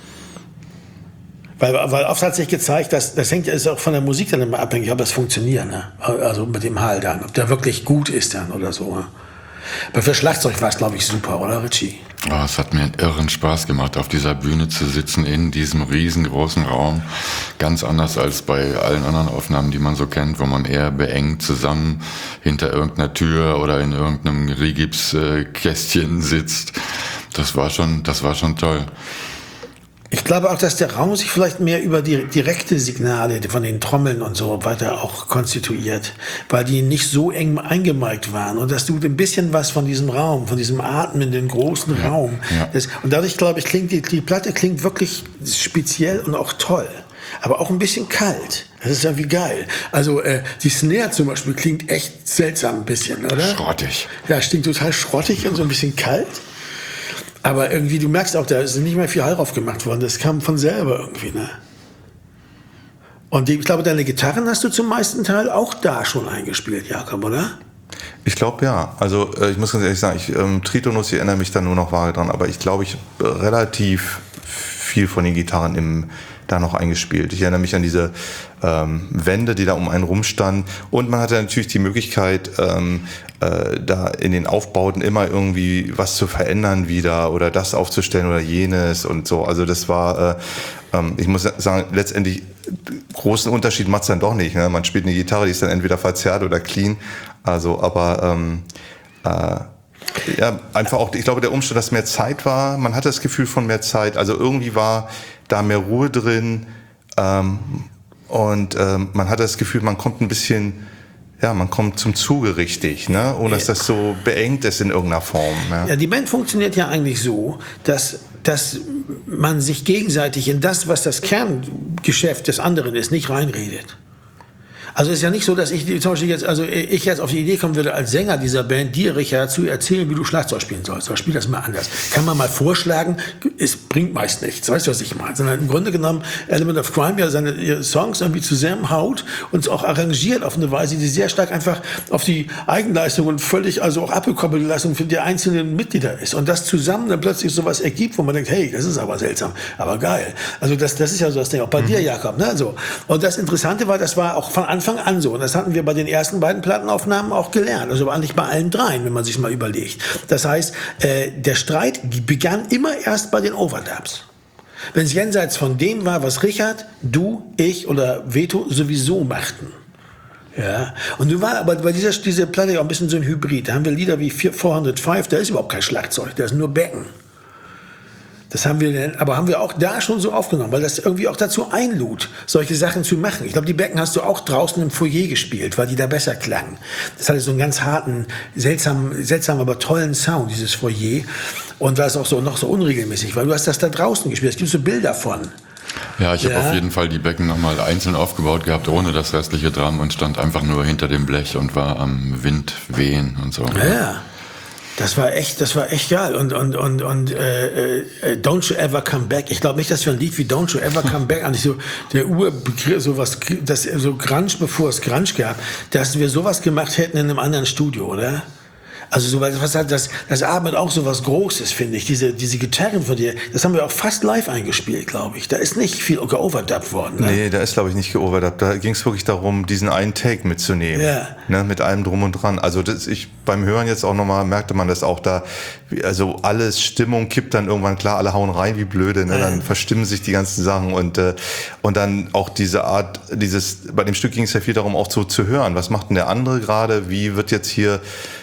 Weil, weil oft hat sich gezeigt, dass das hängt ja ist auch von der Musik dann immer abhängig, ob das funktioniert, ne? Also mit dem Hall dann, ob der wirklich gut ist dann oder so. Ne? Aber für Schlagzeug war es, glaube ich, super, oder Richie? Oh, es hat mir einen irren Spaß gemacht, auf dieser Bühne zu sitzen, in diesem riesengroßen Raum. Ganz anders als bei allen anderen Aufnahmen, die man so kennt, wo man eher beengt zusammen hinter irgendeiner Tür oder in irgendeinem Rigipskästchen sitzt. Das war schon, das war schon toll. Ich glaube auch, dass der Raum sich vielleicht mehr über die direkte Signale von den Trommeln und so weiter auch konstituiert, weil die nicht so eng eingemeigt waren und dass du ein bisschen was von diesem Raum, von diesem atmenden großen Ja, Raum, ja. Das, und dadurch glaube ich, klingt die, die Platte klingt wirklich speziell und auch toll. Aber auch ein bisschen kalt. Das ist ja wie geil. Also äh, die Snare zum Beispiel klingt echt seltsam ein bisschen, oder? Schrottig. Ja, stinkt total schrottig und so ein bisschen kalt. Aber irgendwie, du merkst auch, da ist nicht mehr viel Hall drauf gemacht worden. Das kam von selber irgendwie, ne? Und die, ich glaube, deine Gitarren hast du zum meisten Teil auch da schon eingespielt, Jakob, oder? Ich glaube ja. Also äh, ich muss ganz ehrlich sagen, ich, ähm, Tritonus, ich erinnere mich da nur noch vage dran, aber ich glaube, ich habe relativ viel von den Gitarren im, da noch eingespielt. Ich erinnere mich an diese ähm, Wände, die da um einen rumstanden. Und man hatte natürlich die Möglichkeit, ähm, äh, da in den Aufbauten immer irgendwie was zu verändern wieder oder das aufzustellen oder jenes und so. Also das war, äh, ähm, ich muss sagen, letztendlich großen Unterschied macht es dann doch nicht. Ne? Man spielt eine Gitarre, die ist dann entweder verzerrt oder clean. Also, aber ähm, äh, ja, einfach auch, ich glaube, der Umstand, dass mehr Zeit war, man hatte das Gefühl von mehr Zeit, also irgendwie war da mehr Ruhe drin ähm, und ähm, man hatte das Gefühl, man kommt ein bisschen, ja, man kommt zum Zuge richtig, ne? Ohne dass das so beengt ist in irgendeiner Form. Ja, Ja, die Band funktioniert ja eigentlich so, dass, dass man sich gegenseitig in das, was das Kerngeschäft des anderen ist, nicht reinredet. Also es ist ja nicht so, dass ich zum Beispiel jetzt, also ich jetzt auf die Idee kommen würde, als Sänger dieser Band dir, Richard, zu erzählen, wie du Schlagzeug spielen sollst. Oder spiel das mal anders. Kann man mal vorschlagen, es bringt meist nichts. Weißt du, was ich meine? Sondern im Grunde genommen Element of Crime ja seine Songs irgendwie zusammenhaut und auch arrangiert auf eine Weise, die sehr stark einfach auf die Eigenleistung und völlig also auch abgekoppelte Leistung für die einzelnen Mitglieder ist. Und das zusammen dann plötzlich sowas ergibt, wo man denkt, hey, das ist aber seltsam, aber geil. Also das, das ist ja so das Ding, auch bei mhm. dir, Jakob. Ne? So. Und das Interessante war, das war auch von Anfang an so. Und das hatten wir bei den ersten beiden Plattenaufnahmen auch gelernt. Also eigentlich bei allen dreien, wenn man sich mal überlegt. Das heißt, äh, der Streit begann immer erst bei den Overdubs. Wenn es jenseits von dem war, was Richard, du, ich oder Veto sowieso machten. Ja, und nun war aber bei dieser diese Platte ja auch ein bisschen so ein Hybrid. Da haben wir Lieder wie vierhundertfünf, da ist überhaupt kein Schlagzeug, da ist nur Becken. Das haben wir, aber haben wir auch da schon so aufgenommen, weil das irgendwie auch dazu einlud, solche Sachen zu machen. Ich glaube, die Becken hast du auch draußen im Foyer gespielt, weil die da besser klangen. Das hatte so einen ganz harten, seltsamen, seltsamen, aber tollen Sound, dieses Foyer. Und war es auch so noch so unregelmäßig, weil du hast das da draußen gespielt. Es gibt so Bilder von. Ja, ich Ja. habe auf jeden Fall die Becken nochmal einzeln aufgebaut gehabt, ohne das restliche Drum und stand einfach nur hinter dem Blech und war am Wind wehen und so. Ja. Das war echt, das war echt geil. Und, und, und, und äh, äh, Don't You Ever Come Back. Ich glaube nicht, dass wir ein Lied wie Don't You Ever Come Back, eigentlich so der Urbegriff, sowas, das so Grunge, bevor es Grunge gab, dass wir sowas gemacht hätten in einem anderen Studio, oder? Also so, was hat das, das atmet auch so was Großes, finde ich. Diese, diese Gitarren von dir, das haben wir auch fast live eingespielt, glaube ich. Da ist nicht viel geoverdubbt worden. Ne? Nee, da ist, glaube ich, nicht geoverdubbt. Da ging es wirklich darum, diesen einen Take mitzunehmen. Ja. Ne, mit allem drum und dran. Also das, ich beim Hören jetzt auch nochmal merkte man das auch da. Also alles Stimmung kippt dann irgendwann, klar, alle hauen rein wie blöde. Ne? Dann verstimmen sich die ganzen Sachen und äh, und dann auch diese Art, dieses. Bei dem Stück ging es ja viel darum, auch so zu hören. Was macht denn der andere gerade? Wie wird jetzt hier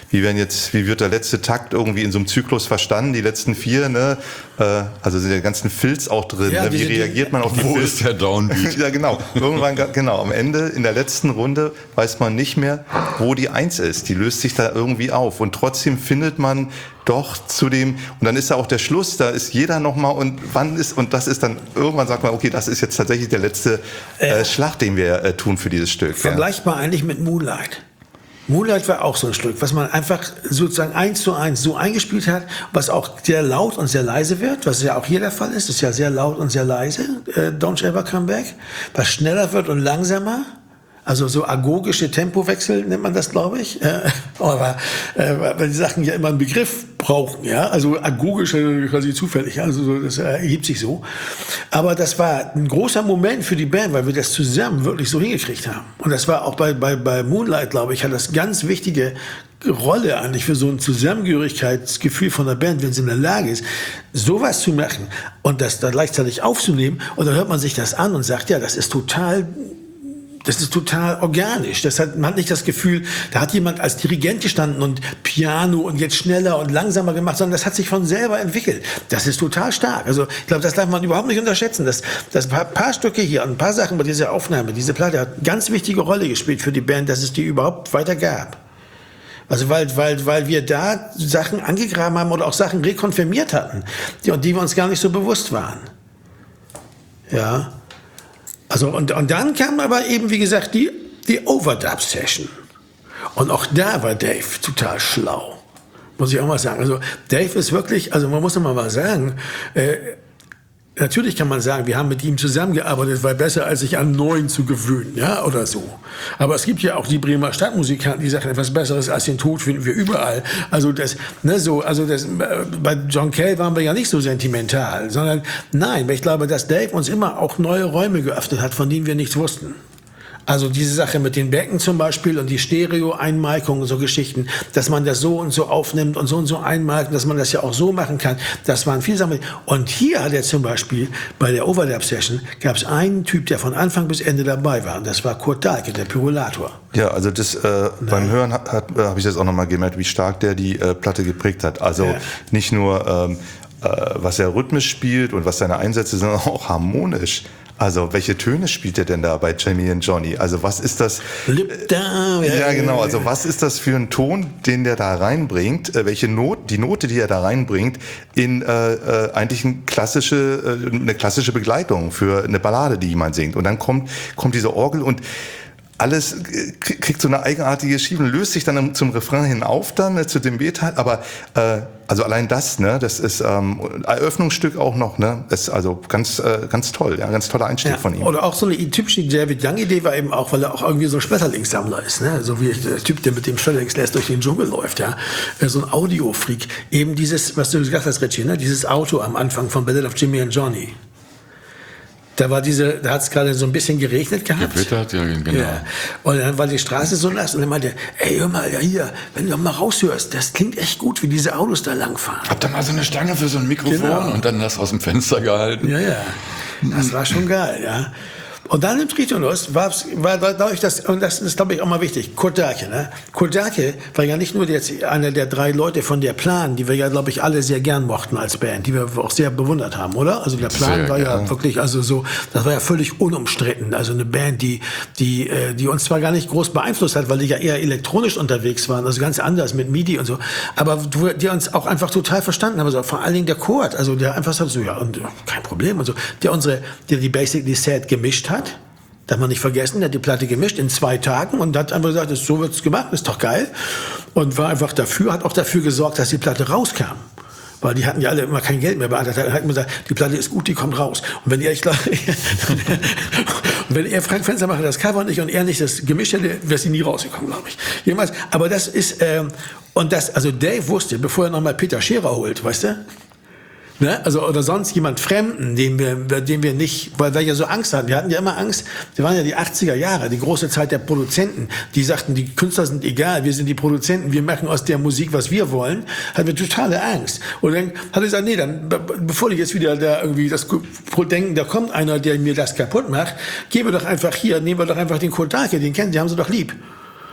wie werden jetzt, wie wird der letzte Takt irgendwie in so einem Zyklus verstanden, die letzten vier, ne? Äh, also sind ja ganzen Filz auch drin, Ja, ne? Wie diese- reagiert man auf die Wo Filz? ist der Downbeat? Ja, genau. Irgendwann, genau, am Ende, in der letzten Runde, weiß man nicht mehr, wo die Eins ist. Die löst sich da irgendwie auf. Und trotzdem findet man doch zu dem, und dann ist da auch der Schluss, da ist jeder nochmal, und wann ist, und das ist dann, irgendwann sagt man, okay, das ist jetzt tatsächlich der letzte äh, Schlag, den wir äh, tun für dieses Stück. Ja. Vergleichbar eigentlich mit Moonlight. Moonlight war auch so ein Stück, was man einfach sozusagen eins zu eins so eingespielt hat, was auch sehr laut und sehr leise wird, was ja auch hier der Fall ist. Das ist ja sehr laut und sehr leise, äh, Don't You Ever Come Back. Was schneller wird und langsamer. Also so agogische Tempowechsel nennt man das, glaube ich. Äh, aber äh, weil die Sachen ja immer einen Begriff brauchen, ja. Also agogische quasi zufällig, also so, das ergibt sich so. Aber das war ein großer Moment für die Band, weil wir das zusammen wirklich so hingekriegt haben. Und das war auch bei, bei, bei Moonlight, glaube ich, hat das ganz wichtige Rolle eigentlich für so ein Zusammengehörigkeitsgefühl von der Band, wenn sie in der Lage ist, sowas zu machen und das dann gleichzeitig aufzunehmen. Und dann hört man sich das an und sagt, ja, das ist total... Das ist total organisch. Das hat, man hat nicht das Gefühl, da hat jemand als Dirigent gestanden und Piano und jetzt schneller und langsamer gemacht, sondern das hat sich von selber entwickelt. Das ist total stark. Also ich glaube, das darf man überhaupt nicht unterschätzen. Das, das paar, paar Stücke hier, ein paar Sachen bei dieser Aufnahme, diese Platte hat eine ganz wichtige Rolle gespielt für die Band, dass es die überhaupt weiter gab. Also weil, weil, weil wir da Sachen angegraben haben oder auch Sachen rekonfirmiert hatten, die, die wir uns gar nicht so bewusst waren. Ja. Also und, und dann kam aber eben, wie gesagt, die, die Overdub-Session. Und auch da war Dave total schlau. Muss ich auch mal sagen. Also Dave ist wirklich, also man muss immer mal sagen, äh, natürlich kann man sagen, wir haben mit ihm zusammengearbeitet, weil besser als sich an Neuen zu gewöhnen, ja, oder so. Aber es gibt ja auch die Bremer Stadtmusikanten, die sagen, etwas Besseres als den Tod finden wir überall. Also das, ne, so, also das, bei John Cale waren wir ja nicht so sentimental, sondern nein, ich glaube, dass Dave uns immer auch neue Räume geöffnet hat, von denen wir nichts wussten. Also diese Sache mit den Becken zum Beispiel und die Stereo-Einmalkung und so Geschichten, dass man das so und so aufnimmt und so und so einmalkt, dass man das ja auch so machen kann, das waren viele Sachen. Und hier hat er zum Beispiel bei der Overdub-Session gab es einen Typ, der von Anfang bis Ende dabei war, und das war Kurt Dahlke, der Pyrolator. Ja, also das äh, beim Hören hat, hat, äh, habe ich das auch nochmal gemerkt, wie stark der die äh, Platte geprägt hat. Also Ja. nicht nur ähm, äh, was er rhythmisch spielt und was seine Einsätze sind, sondern auch harmonisch. Also welche Töne spielt er denn da bei Jamie and Johnny? Also was ist das? Lip down, Ja, genau. Also was ist das für ein Ton, den der da reinbringt? Äh, welche Not, die Note, die er da reinbringt, in äh, äh, eigentlich ein klassische, äh, eine klassische Begleitung für eine Ballade, die jemand singt. Und dann kommt kommt diese Orgel und alles äh, kriegt so eine eigenartige Schiebung, löst sich dann zum Refrain hin auf, dann äh, zu dem B-Teil. Aber äh, also allein das, ne, das ist ähm, Eröffnungsstück auch noch, ne, ist also ganz ganz äh, ganz toll, ja, ganz toller Einstieg Ja, von ihm. oder auch so eine typische David Young-Idee war eben auch, weil er auch irgendwie so ein Schmetterlingssammler ist, ne? So wie der Typ, der mit dem Schmetterlingsnest durch den Dschungel läuft, ja. So ein Audio-Freak. Eben dieses, was du gesagt hast, Richie, ne? Dieses Auto am Anfang von Ballad of Jimmy and Johnny. Da war diese, da hat es gerade so ein bisschen geregnet gehabt. Gewittert, ja, genau. Ja. Und dann war die Straße so nass und dann meinte er, ey, hör mal, ja, hier, wenn du mal raushörst, das klingt echt gut, wie diese Autos da langfahren. Habt ihr mal so eine Stange für so ein Mikrofon Genau. und dann das aus dem Fenster gehalten? Ja, ja. Das war schon geil, ja. Und dann im Tritonus war, war dadurch das, und das ist, glaube ich, auch mal wichtig, Kurt Dahlke, ne? Kurt Dahlke war ja nicht nur jetzt einer der drei Leute von der Plan, die wir ja, glaube ich, alle sehr gern mochten als Band, die wir auch sehr bewundert haben, oder? Also der Plan Sehr war ja gern. wirklich, also so, das war ja völlig unumstritten. Also eine Band, die, die, äh, die uns zwar gar nicht groß beeinflusst hat, weil die ja eher elektronisch unterwegs waren, also ganz anders mit MIDI und so, aber du- die uns auch einfach total verstanden haben. Also vor allen Dingen der Kurt, also der einfach sagt so, ja, und äh, kein Problem und so, der unsere, der die Basically Sad gemischt hat. Darf man nicht vergessen, der hat die Platte gemischt in zwei Tagen und hat einfach gesagt, so wird's gemacht, ist doch geil. Und war einfach dafür, hat auch dafür gesorgt, dass die Platte rauskam. Weil die hatten ja alle immer kein Geld mehr beantragt. Er hat immer gesagt, die Platte ist gut, die kommt raus. Und wenn ihr, ich glaube, und wenn er Frank Fenstermacher das Cover nicht und er nicht das Gemisch hätte, wäre sie nie rausgekommen, glaube ich. Jemals. Aber das ist, ähm, und das, also Dave wusste, bevor er nochmal Peter Scherer holt, weißt du? Ne? Also, oder sonst jemand Fremden, den wir, den wir nicht, weil wir ja so Angst hatten. Wir hatten ja immer Angst. Wir waren ja die achtziger Jahre, die große Zeit der Produzenten. Die sagten, die Künstler sind egal, wir sind die Produzenten, wir machen aus der Musik, was wir wollen. Hatten wir totale Angst. Und dann hat er gesagt, nee, dann, be- bevor die jetzt wieder da irgendwie das denken, da kommt einer, der mir das kaputt macht, geben wir doch einfach hier, nehmen wir doch einfach den Kurt Dahlke, den kennen, die haben sie doch lieb.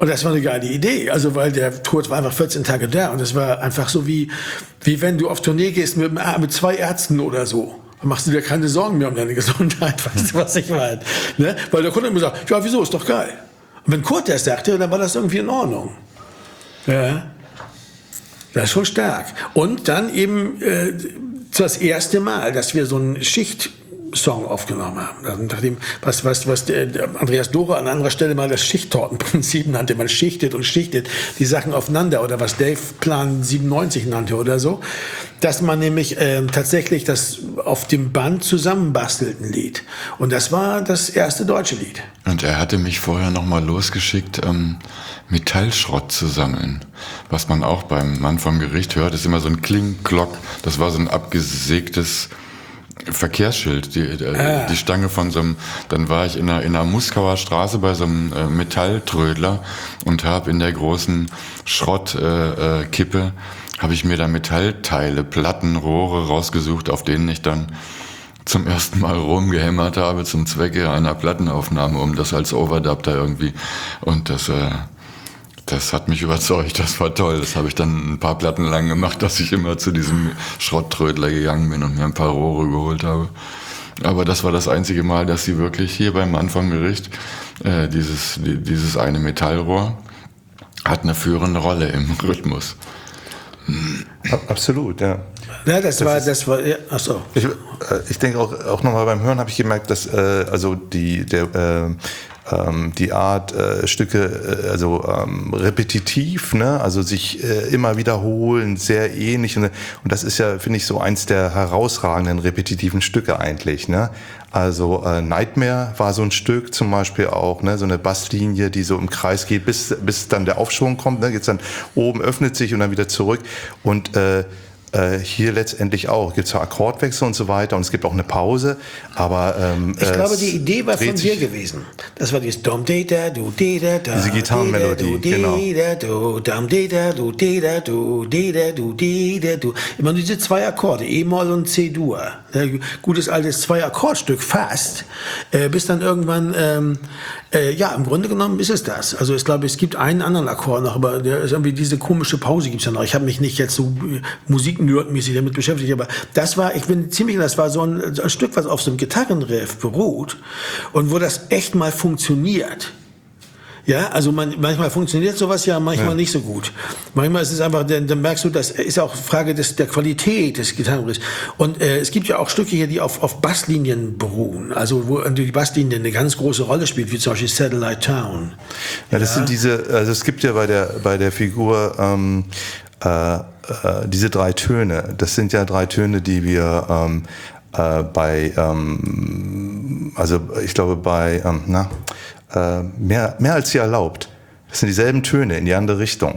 Und das war eine geile Idee, also weil der Kurt war einfach vierzehn Tage da und das war einfach so wie, wie wenn du auf Tournee gehst mit, mit zwei Ärzten oder so. Dann machst du dir keine Sorgen mehr um deine Gesundheit, weißt du, was ich meine? Ne? Weil der Kurt immer sagt, ja, wieso, ist doch geil. Und wenn Kurt das sagte, dann war das irgendwie in Ordnung. Ja, das ist schon stark. Und dann eben äh, das erste Mal, dass wir so einen Schicht-Song aufgenommen haben. Also nachdem, was, was, was der, der Andreas Dore an anderer Stelle mal das Schichttortenprinzip nannte. Man schichtet und schichtet die Sachen aufeinander oder was Dave Plan siebenundneunzig nannte oder so. Dass man nämlich äh, tatsächlich das auf dem Band zusammenbastelt, ein Lied. Und das war das erste deutsche Lied. Und er hatte mich vorher noch mal losgeschickt, ähm, Metallschrott zu sammeln. Was man auch beim Mann vom Gericht hört, ist immer so ein Kling-Klock. Das war so ein abgesägtes Verkehrsschild, die, äh, ah. die Stange von so einem, dann war ich in einer, in einer Muskauer Straße bei so einem äh, Metalltrödler und habe in der großen Schrottkippe, äh, Kippe, habe ich mir da Metallteile, Platten, Rohre rausgesucht, auf denen ich dann zum ersten Mal rumgehämmert habe zum Zwecke einer Plattenaufnahme, um das als Overdub da irgendwie, und das, äh, das hat mich überzeugt, das war toll. Das habe ich dann ein paar Platten lang gemacht, dass ich immer zu diesem Schrotttrödler gegangen bin und mir ein paar Rohre geholt habe. Aber das war das einzige Mal, dass sie wirklich hier beim Mann vom Gericht, äh, dieses, die, dieses eine Metallrohr hat eine führende Rolle im Rhythmus. Absolut, ja. Ja, das, Das war, ist- das war, ja, ach so. Ich, äh, ich denke auch, auch nochmal beim Hören habe ich gemerkt, dass äh, also die, der, äh, ähm, die Art äh, Stücke, äh, also ähm, repetitiv, ne? Also sich äh, immer wiederholen, sehr ähnlich. Und, und das ist ja, finde ich, so eins der herausragenden repetitiven Stücke eigentlich. Ne? Also äh, Nightmare war so ein Stück zum Beispiel auch, ne? So eine Basslinie, die so im Kreis geht, bis, bis dann der Aufschwung kommt. Ne? Jetzt dann oben öffnet sich und dann wieder zurück. Und äh, Äh, hier letztendlich auch. Es gibt zwar Akkordwechsel und so weiter und es gibt auch eine Pause, aber ähm, Ich äh, glaube, es die Idee war von dreht dir sich- gewesen. Das war dieses Dom de da du de da da. Diese Gitarrenmelodie, de, genau. da, du, dam de da du de da du de da du de da du. Immer diese zwei Akkorde, E-Moll und C-Dur. Äh, Gutes altes Zwei-Akkordstück fast. Äh, bis dann irgendwann, ähm, äh, ja, im Grunde genommen ist es das. Also ich glaube, es gibt einen anderen Akkord noch, aber der ist irgendwie diese komische Pause gibt's ja noch. Ich habe mich nicht jetzt so äh, musiknerdmäßig damit beschäftigt, aber das war, ich bin ziemlich, das war so ein, so ein Stück, was auf so einem Gitarrenriff beruht und wo das echt mal funktioniert. Ja, also man, manchmal funktioniert sowas ja, manchmal Ja. nicht so gut. Manchmal ist es einfach, dann, dann merkst du, das ist auch Frage des, der Qualität des Gitarrenriffs. Und äh, es gibt ja auch Stücke hier, die auf, auf Basslinien beruhen, also wo die Basslinie eine ganz große Rolle spielt, wie zum Beispiel Satellite Town. Ja, das sind diese, also es gibt ja bei der bei der Figur ähm, äh, äh, diese drei Töne. Das sind ja drei Töne, die wir ähm, äh, bei, ähm, also ich glaube bei, ähm, na, äh, mehr mehr als hier erlaubt. Das sind dieselben Töne in die andere Richtung.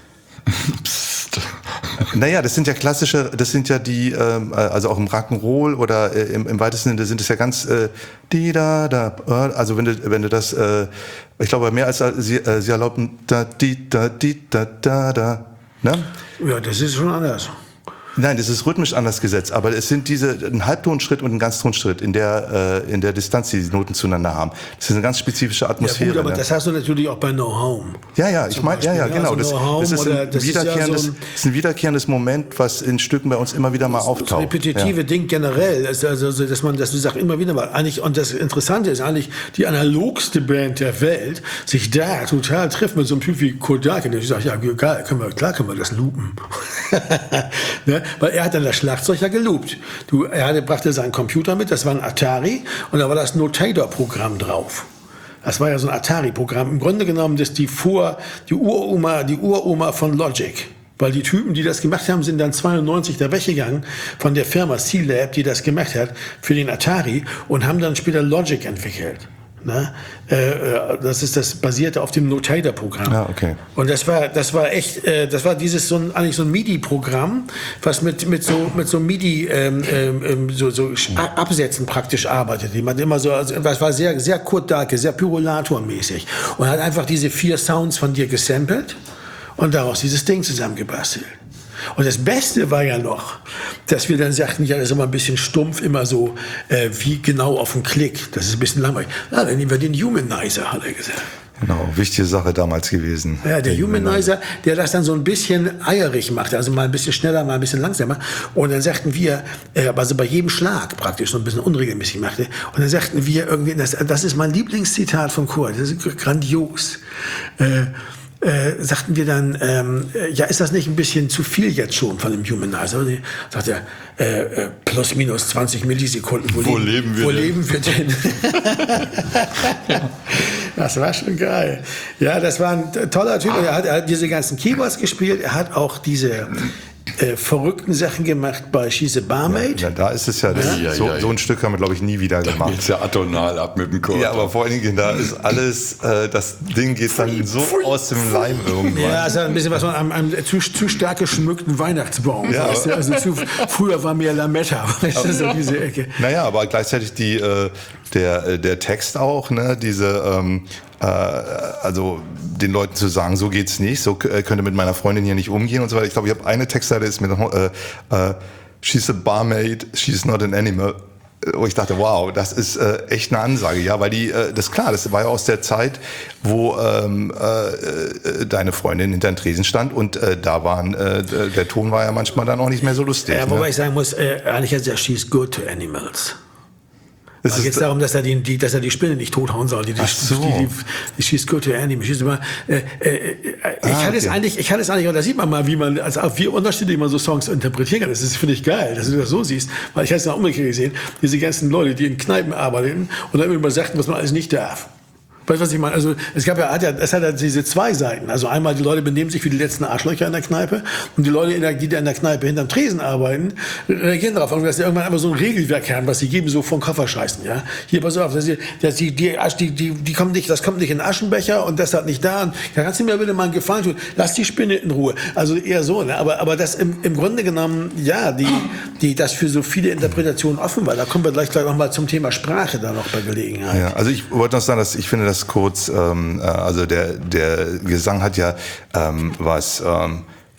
Psst. Naja, das sind ja klassische, das sind ja die, ähm, also auch im Rock'n'Roll oder äh, im, im weitesten Sinne sind es ja ganz, äh, die da, da, äh, also wenn du, wenn du das, äh, ich glaube mehr als äh, sie, äh, sie erlauben, da, die, da, die, da, da, da, ne? Ja, das ist schon anders. Nein, das ist rhythmisch anders gesetzt, aber es sind diese, ein Halbtonschritt und ein Ganztonschritt in der, äh, in der Distanz, die die Noten zueinander haben. Das ist eine ganz spezifische Ja Atmosphäre. gut, aber ne? das hast du natürlich auch bei No Home. Ja, ja, ich Zum meine, ja, ja, Beispiel, genau. ja, Das, so No Home das, ist oder ein das ist ja wiederkehrendes, so ein- das ist ein wiederkehrendes Moment, was in Stücken bei uns immer wieder mal Das auftaucht. repetitive Ja. Ding generell, ist also, so, dass man, dass du sagst, immer wieder mal, eigentlich, und das Interessante ist eigentlich, die analogste Band der Welt sich da total trifft mit so einem Typ wie Kodak, und ich sage, ja, geil, können wir, klar können wir das loopen. Ne? Weil er hat dann das Schlagzeug ja geloopt. Du, er hatte, brachte seinen Computer mit, das war ein Atari, und da war das Notator-Programm drauf. Das war ja so ein Atari-Programm. Im Grunde genommen, das die Vor, die Uroma, die Uroma von Logic. Weil die Typen, die das gemacht haben, sind dann zweiundneunzig da weggegangen von der Firma C-Lab, die das gemacht hat, für den Atari, und haben dann später Logic entwickelt. Ne? Äh, das ist das basierte auf dem Notator-Programm. Ja, okay. Und das war, das war echt, äh, das war dieses so ein, eigentlich so ein MIDI-Programm, was mit mit so mit so MIDI ähm, ähm, so, so A- Absätzen praktisch arbeitet. Man immer so, also, das war sehr sehr Kurt Dahlke, sehr Pyrolator-mäßig und hat einfach diese vier Sounds von dir gesampelt und daraus dieses Ding zusammengebastelt. Und das Beste war ja noch, dass wir dann sagten, ja, das ist immer ein bisschen stumpf, immer so, äh, wie genau auf den Klick. Das ist ein bisschen langweilig. Ja, dann nehmen wir den Humanizer, hat er gesagt. Genau, wichtige Sache damals gewesen. Ja, der Humanizer, der das dann so ein bisschen eierig machte, also mal ein bisschen schneller, mal ein bisschen langsamer. Und dann sagten wir, äh, also bei jedem Schlag praktisch so ein bisschen unregelmäßig machte. Und dann sagten wir irgendwie, das, das ist mein Lieblingszitat von Kurt, das ist grandios. Äh, Äh, sagten wir dann, ähm, ja, ist das nicht ein bisschen zu viel jetzt schon von dem Humanizer? Und sagt er, äh, äh, plus minus zwanzig Millisekunden. Wo, wo leben wir wo denn? leben wir denn? Das war schon geil. Ja, das war ein toller Typ. Er hat, er hat diese ganzen Keyboards gespielt. Er hat auch diese äh, verrückten Sachen gemacht bei She's a Barmaid. Ja, da ist es ja, das, Ja, so, ja, ja. so ein Stück haben wir, glaube ich, nie wieder gemacht. Geht's ja atonal ab mit dem Chor. Ja, aber vor allen Dingen, da ist alles, äh, das Ding geht dann so aus dem Leim irgendwann. Ja, es hat ein bisschen was von einem, einem zu, zu stark geschmückten Weihnachtsbaum. Ja, weißt du? Also zu, früher war mehr Lametta, weißt du, so diese Ecke. Naja, aber gleichzeitig die, äh, der, äh, der Text auch, ne, diese, ähm, äh, also den Leuten zu sagen, so geht's nicht, so äh, könnte mit meiner Freundin hier nicht umgehen und so weiter. Ich glaube, ich habe eine Textseite, ist mit äh, äh, She's a barmaid, she's not an animal. Wo ich dachte, wow, das ist äh, echt eine Ansage, ja, weil die, äh, das ist klar, das war ja aus der Zeit, wo ähm, äh, deine Freundin hinter den Tresen stand und äh, da waren, äh, der Ton war ja manchmal dann auch nicht mehr so lustig. Ja, wobei ne? ich sagen muss, äh, eigentlich heißt ja She's good to animals. Das Da geht es ist, darum, dass er die, die, dass er die Spinne nicht tothauen soll. Die, die, Ach so. die, die, die She's good to animals. She's immer, äh, äh, ich Ah, hatte es okay. eigentlich, ich hatte es eigentlich, und da sieht man mal, wie man, also wie unterschiedlich man so Songs interpretieren kann. Das ist, finde ich, geil, dass du das so siehst. Weil ich hatte es auch umgekehrt gesehen, diese ganzen Leute, die in Kneipen arbeiten und dann immer sagten, was man alles nicht darf. Weißt du, was ich meine? Also, es gab ja, hat ja, es hat ja diese zwei Seiten. Also einmal, die Leute benehmen sich wie die letzten Arschlöcher in der Kneipe und die Leute, in der, die da in der Kneipe hinterm Tresen arbeiten, reagieren darauf, dass sie irgendwann einfach so ein Regelwerk haben, was sie geben, so vom Koffer scheißen, ja. Hier, pass auf, dass die, dass die, die, die, die, die kommen nicht, das kommt nicht in den Aschenbecher und das hat nicht da. Und da kannst du mir bitte mal einen Gefallen tun. Lass die Spinne in Ruhe. Also eher so, ne? Aber, aber das im, im Grunde genommen, ja, die, die, das für so viele Interpretationen offen war. Da kommen wir gleich gleich noch mal zum Thema Sprache da noch bei Gelegenheit. Ja, also ich wollte noch sagen, dass ich finde das kurz, ähm, äh, also der, der Gesang hat ja ähm, was ähm,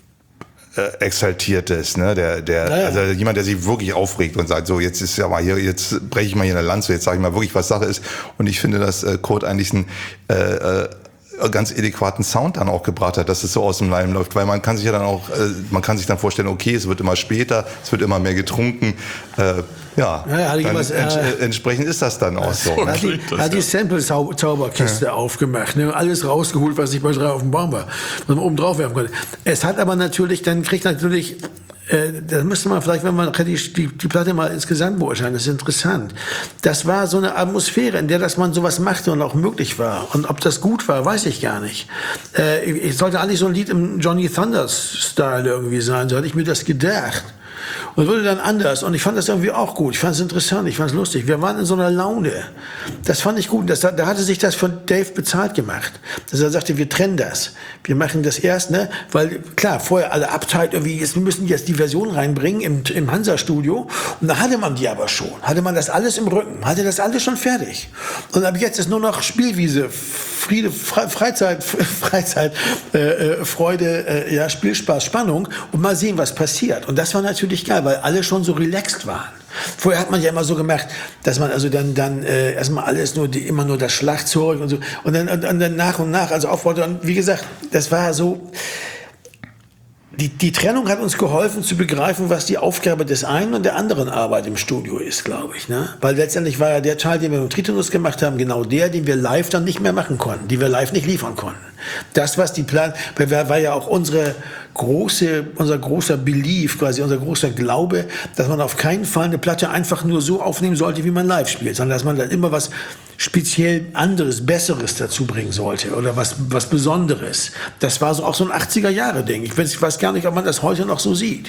äh, Exaltiertes, ne? Der, der, Ja, ja. also jemand, der sich wirklich aufregt und sagt, so jetzt ist ja mal hier, jetzt breche ich mal hier eine Lanze, jetzt sage ich mal wirklich, was Sache ist. Und ich finde, dass äh, Kurt eigentlich ein äh, äh, ganz adäquaten Sound dann auch gebracht hat, dass es so aus dem Leim läuft, weil man kann sich ja dann auch, äh, man kann sich dann vorstellen, okay, es wird immer später, es wird immer mehr getrunken, äh, ja, Ja, ja, hatte ich dann was, äh, ents entsprechend ist das dann auch so. Ne? Hat die, das, hat die ja. Sample-Zauberkiste aufgemacht, ne? Alles rausgeholt, was nicht bei drei auf dem Baum war, was man oben drauf werfen konnte. Es hat aber natürlich, dann kriegt natürlich, äh, da müsste man vielleicht, wenn man die, die, die Platte mal insgesamt beurteilen, das ist interessant. Das war so eine Atmosphäre, in der dass man sowas machte und auch möglich war. Und ob das gut war, weiß ich gar nicht. Äh, ich sollte eigentlich so ein Lied im Johnny Thunders-Style irgendwie sein, so hatte ich mir das gedacht. Und wurde dann anders. Und ich fand das irgendwie auch gut. Ich fand es interessant. Ich fand es lustig. Wir waren in so einer Laune. Das fand ich gut. Das, da hatte sich das von Dave bezahlt gemacht. Dass er sagte, wir trennen das. Wir machen das erst, ne? Weil, klar, vorher alle Uptight irgendwie, jetzt, wir müssen jetzt die Version reinbringen im, im Hansa-Studio. Und da hatte man die aber schon. Hatte man das alles im Rücken. Hatte das alles schon fertig. Und ab jetzt ist nur noch Spielwiese, Friede, Fre Freizeit, Freizeit, äh, äh, Freude, äh, ja, Spielspaß, Spannung. Und mal sehen, was passiert. Und das war natürlich geil, weil alle schon so relaxed waren. Vorher hat man ja immer so gemacht, dass man also dann dann äh, erstmal alles nur die, immer nur das Schlagzeug und so und dann, und, und dann nach und nach also aufbaute und wie gesagt, das war so. Die, die Trennung hat uns geholfen zu begreifen, was die Aufgabe des einen und der anderen Arbeit im Studio ist, glaube ich. Ne? Weil letztendlich war ja der Teil, den wir mit Tritonus gemacht haben, genau der, den wir live dann nicht mehr machen konnten, die wir live nicht liefern konnten. Das, was die Plan, war, war ja auch unsere große, unser großer Belief, quasi unser großer Glaube, dass man auf keinen Fall eine Platte einfach nur so aufnehmen sollte, wie man live spielt, sondern dass man dann immer was speziell anderes, Besseres dazu bringen sollte oder was, was Besonderes. Das war so auch so ein achtziger-Jahre-Ding. Ich weiß, ich weiß gar nicht, ob man das heute noch so sieht.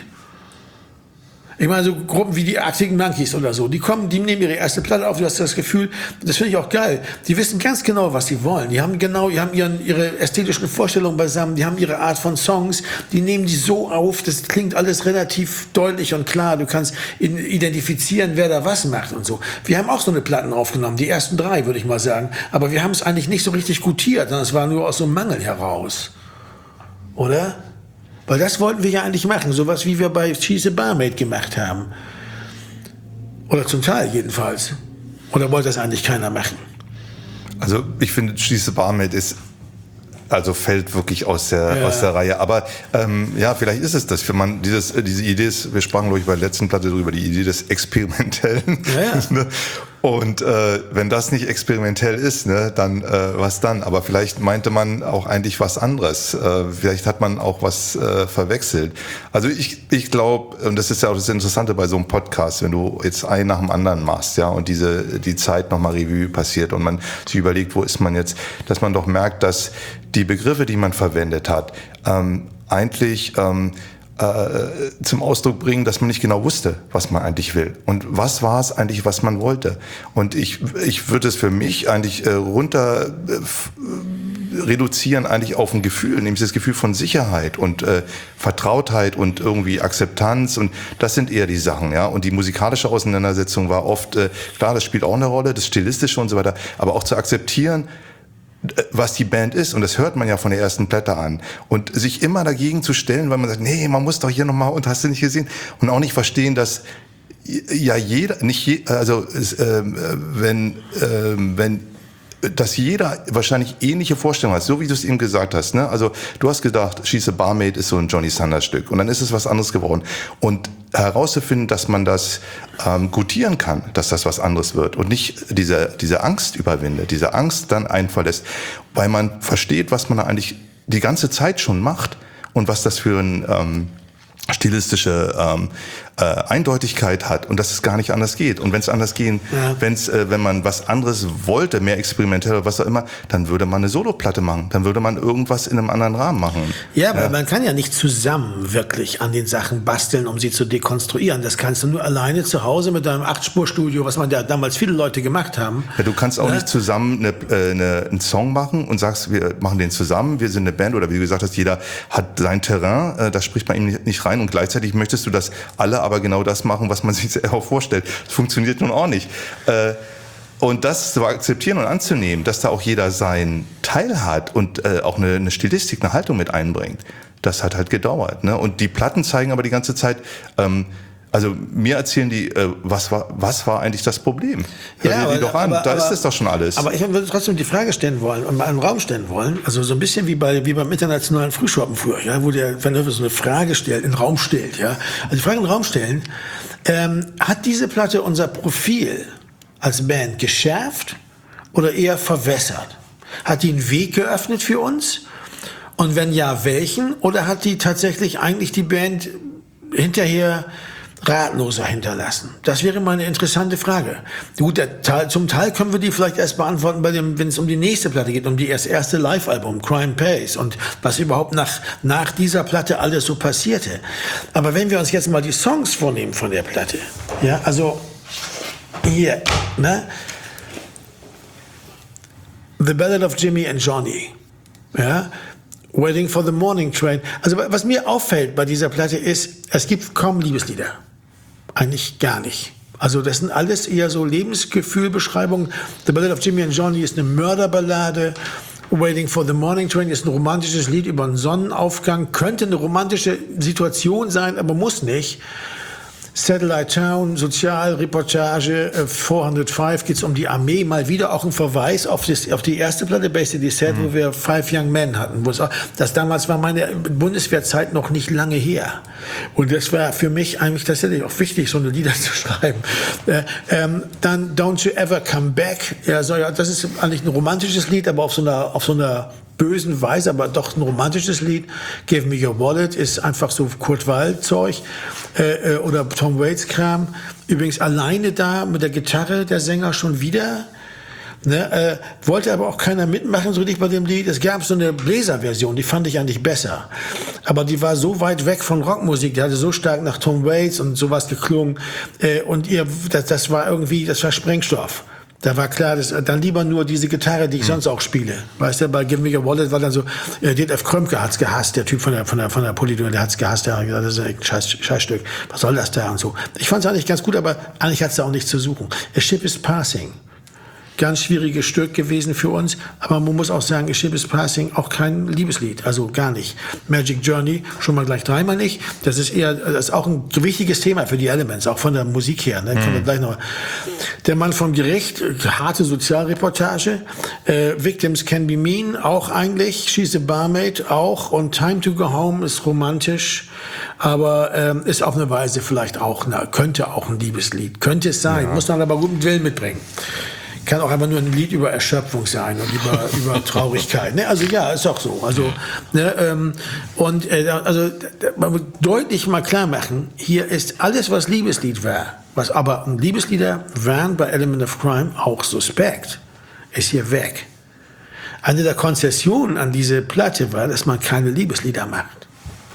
Ich meine, so Gruppen wie die Arctic Monkeys oder so, die kommen, die nehmen ihre erste Platte auf, du hast das Gefühl, das finde ich auch geil, die wissen ganz genau, was sie wollen. Die haben genau, die haben ihren, ihre ästhetischen Vorstellungen beisammen, die haben ihre Art von Songs, die nehmen die so auf, das klingt alles relativ deutlich und klar, du kannst in, identifizieren, wer da was macht und so. Wir haben auch so eine Platten aufgenommen, die ersten drei, würde ich mal sagen, aber wir haben es eigentlich nicht so richtig gutiert, sondern es war nur aus so einem Mangel heraus. Oder? Weil das wollten wir ja eigentlich machen, sowas wie wir bei She's a Barmaid gemacht haben. Oder zum Teil jedenfalls. Oder wollte das eigentlich keiner machen? Also ich finde, She's a Barmaid ist also fällt wirklich aus der, ja. aus der Reihe. Aber ähm, ja, vielleicht ist es das. Wenn man dieses, diese Idee ist, wir sprachen, glaube ich, bei der letzten Platte darüber, die Idee des Experimentellen. Ja, ja. Und äh, wenn das nicht experimentell ist, ne, dann äh, was dann? Aber vielleicht meinte man auch eigentlich was anderes. Äh, vielleicht hat man auch was äh, verwechselt. Also ich, ich glaube, und das ist ja auch das Interessante bei so einem Podcast, wenn du jetzt einen nach dem anderen machst, ja, und diese die Zeit nochmal Revue passiert und man sich überlegt, wo ist man jetzt, dass man doch merkt, dass die Begriffe, die man verwendet hat, ähm, eigentlich ähm, äh, zum Ausdruck bringen, dass man nicht genau wusste, was man eigentlich will. Und was war es eigentlich, was man wollte? Und ich, ich würde es für mich eigentlich äh, runter äh, reduzieren eigentlich auf ein Gefühl, nämlich das Gefühl von Sicherheit und äh, Vertrautheit und irgendwie Akzeptanz. Und das sind eher die Sachen, ja. Und die musikalische Auseinandersetzung war oft, äh, klar, das spielt auch eine Rolle, das Stilistische und so weiter, aber auch zu akzeptieren, was die Band ist, und das hört man ja von der ersten Platte an, und sich immer dagegen zu stellen, weil man sagt, nee, man muss doch hier nochmal, und hast du nicht gesehen, und auch nicht verstehen, dass ja jeder, nicht je, also äh, wenn, äh, wenn dass jeder wahrscheinlich ähnliche Vorstellungen hat, so wie du es eben gesagt hast, ne? Also du hast gedacht, She's a Barmaid ist so ein Johnny Sanders Stück, und dann ist es was anderes geworden. Und herauszufinden, dass man das ähm, gutieren kann, dass das was anderes wird und nicht diese, diese Angst überwindet, diese Angst dann einen verlässt, weil man versteht, was man eigentlich die ganze Zeit schon macht und was das für ein ähm, stilistische ähm, äh, Eindeutigkeit hat und dass es gar nicht anders geht. Und wenn es anders gehen, ja. wenn's, äh, wenn man was anderes wollte, mehr experimentell oder was auch immer, dann würde man eine Soloplatte machen. Dann würde man irgendwas in einem anderen Rahmen machen. Ja, aber ja. man kann ja nicht zusammen wirklich an den Sachen basteln, um sie zu dekonstruieren. Das kannst du nur alleine zu Hause mit deinem Acht-Spur-Studio, was man ja damals viele Leute gemacht haben. Ja, du kannst auch ja. nicht zusammen eine, äh, eine, einen Song machen und sagst, wir machen den zusammen, wir sind eine Band, oder wie du gesagt hast, jeder hat sein Terrain, äh, da spricht man ihm nicht, nicht rein, und gleichzeitig möchtest du, dass alle aber genau das machen, was man sich auch vorstellt. Das funktioniert nun auch nicht. Äh, und das zu akzeptieren und anzunehmen, dass da auch jeder seinen Teil hat und äh, auch eine, eine Stilistik, eine Haltung mit einbringt, das hat halt gedauert. Ne? Und die Platten zeigen aber die ganze Zeit, ähm, also mir erzählen die, äh, was war, was war eigentlich das Problem? Hör ja, dir die aber, doch an, aber, da aber, ist es doch schon alles. Aber ich würde trotzdem die Frage stellen wollen und mal einen Raum stellen wollen, also so ein bisschen wie bei wie beim internationalen Frühschoppen früher, ja, wo der Van Höfe so eine Frage stellt, einen Raum stellt, ja. Also die Frage in den Raum stellen, ähm, hat diese Platte unser Profil als Band geschärft oder eher verwässert? Hat die einen Weg geöffnet für uns? Und wenn ja, welchen? Oder hat die tatsächlich eigentlich die Band hinterher ratloser hinterlassen? Das wäre mal eine interessante Frage. Gut, der Teil, zum Teil können wir die vielleicht erst beantworten, bei dem, wenn es um die nächste Platte geht, um die das erste Live-Album, Crime Pays, und was überhaupt nach, nach dieser Platte alles so passierte. Aber wenn wir uns jetzt mal die Songs vornehmen von der Platte, ja, also hier, ne? The Ballad of Jimmy and Johnny, ja, Waiting for the Morning Train. Also was mir auffällt bei dieser Platte ist, es gibt kaum Liebeslieder. Eigentlich gar nicht. Also das sind alles eher so Lebensgefühlbeschreibungen. The Ballad of Jimmy and Johnny ist eine Mörderballade. Waiting for the Morning Train ist ein romantisches Lied über einen Sonnenaufgang. Könnte eine romantische Situation sein, aber muss nicht. Satellite Town, Sozialreportage, äh, vierhundertfünf geht es um die Armee, mal wieder auch ein Verweis auf, das, auf die erste Platte, Basically Said, mhm. wo wir Five Young Men hatten. Wo es auch, das damals war meine Bundeswehrzeit noch nicht lange her. Und das war für mich eigentlich tatsächlich auch wichtig, so eine Lieder zu schreiben. Äh, ähm, dann Don't You Ever Come Back. Ja, so, ja, das ist eigentlich ein romantisches Lied, aber auf so einer, auf so einer bösen Weise, aber doch ein romantisches Lied. Give Me Your Wallet ist einfach so Kurt Weill-Zeug äh, oder Tom Waits Kram. Übrigens alleine da mit der Gitarre, der Sänger schon wieder. Ne, äh, wollte aber auch keiner mitmachen so richtig bei dem Lied. Es gab so eine Bläserversion, die fand ich eigentlich besser. Aber die war so weit weg von Rockmusik, die hatte so stark nach Tom Waits und sowas geklungen. Äh, und ihr, das, das war irgendwie, das war Sprengstoff. Da war klar, dass dann lieber nur diese Gitarre, die ich sonst auch spiele. Weißt du, bei Give Me Your Wallet war dann so, äh, D F Krömke hat's gehasst, der Typ von der, von der, von der Politur, der hat's gehasst, der hat gesagt, das ist ein Scheiß, Scheißstück. Was soll das da und so. Ich fand's eigentlich ganz gut, aber eigentlich hat's da auch nichts zu suchen. A Ship is Passing. Ganz schwieriges Stück gewesen für uns, aber man muss auch sagen, A Ship is Passing auch kein Liebeslied, also gar nicht. Magic Journey schon mal gleich dreimal nicht. Das ist eher, das ist auch ein wichtiges Thema für die Elements, auch von der Musik her. Ne? Mhm. Können wir gleich noch. Der Mann vom Gericht, harte Sozialreportage. Äh, Victims Can Be Mean, auch eigentlich. She's a Barmaid, auch. Und Time to Go Home ist romantisch, aber ähm, ist auf eine Weise vielleicht auch, na, könnte auch ein Liebeslied. Könnte es sein, ja. Muss man aber guten Willen mitbringen. Kann auch einfach nur ein Lied über Erschöpfung sein und über, über Traurigkeit. Ne? Also ja, ist auch so. Also, ne, ähm, und äh, also man muss deutlich mal klar machen, hier ist alles, was Liebeslied war, was aber Liebeslieder waren bei Element of Crime auch suspekt, ist hier weg. Eine der Konzessionen an diese Platte war, dass man keine Liebeslieder macht.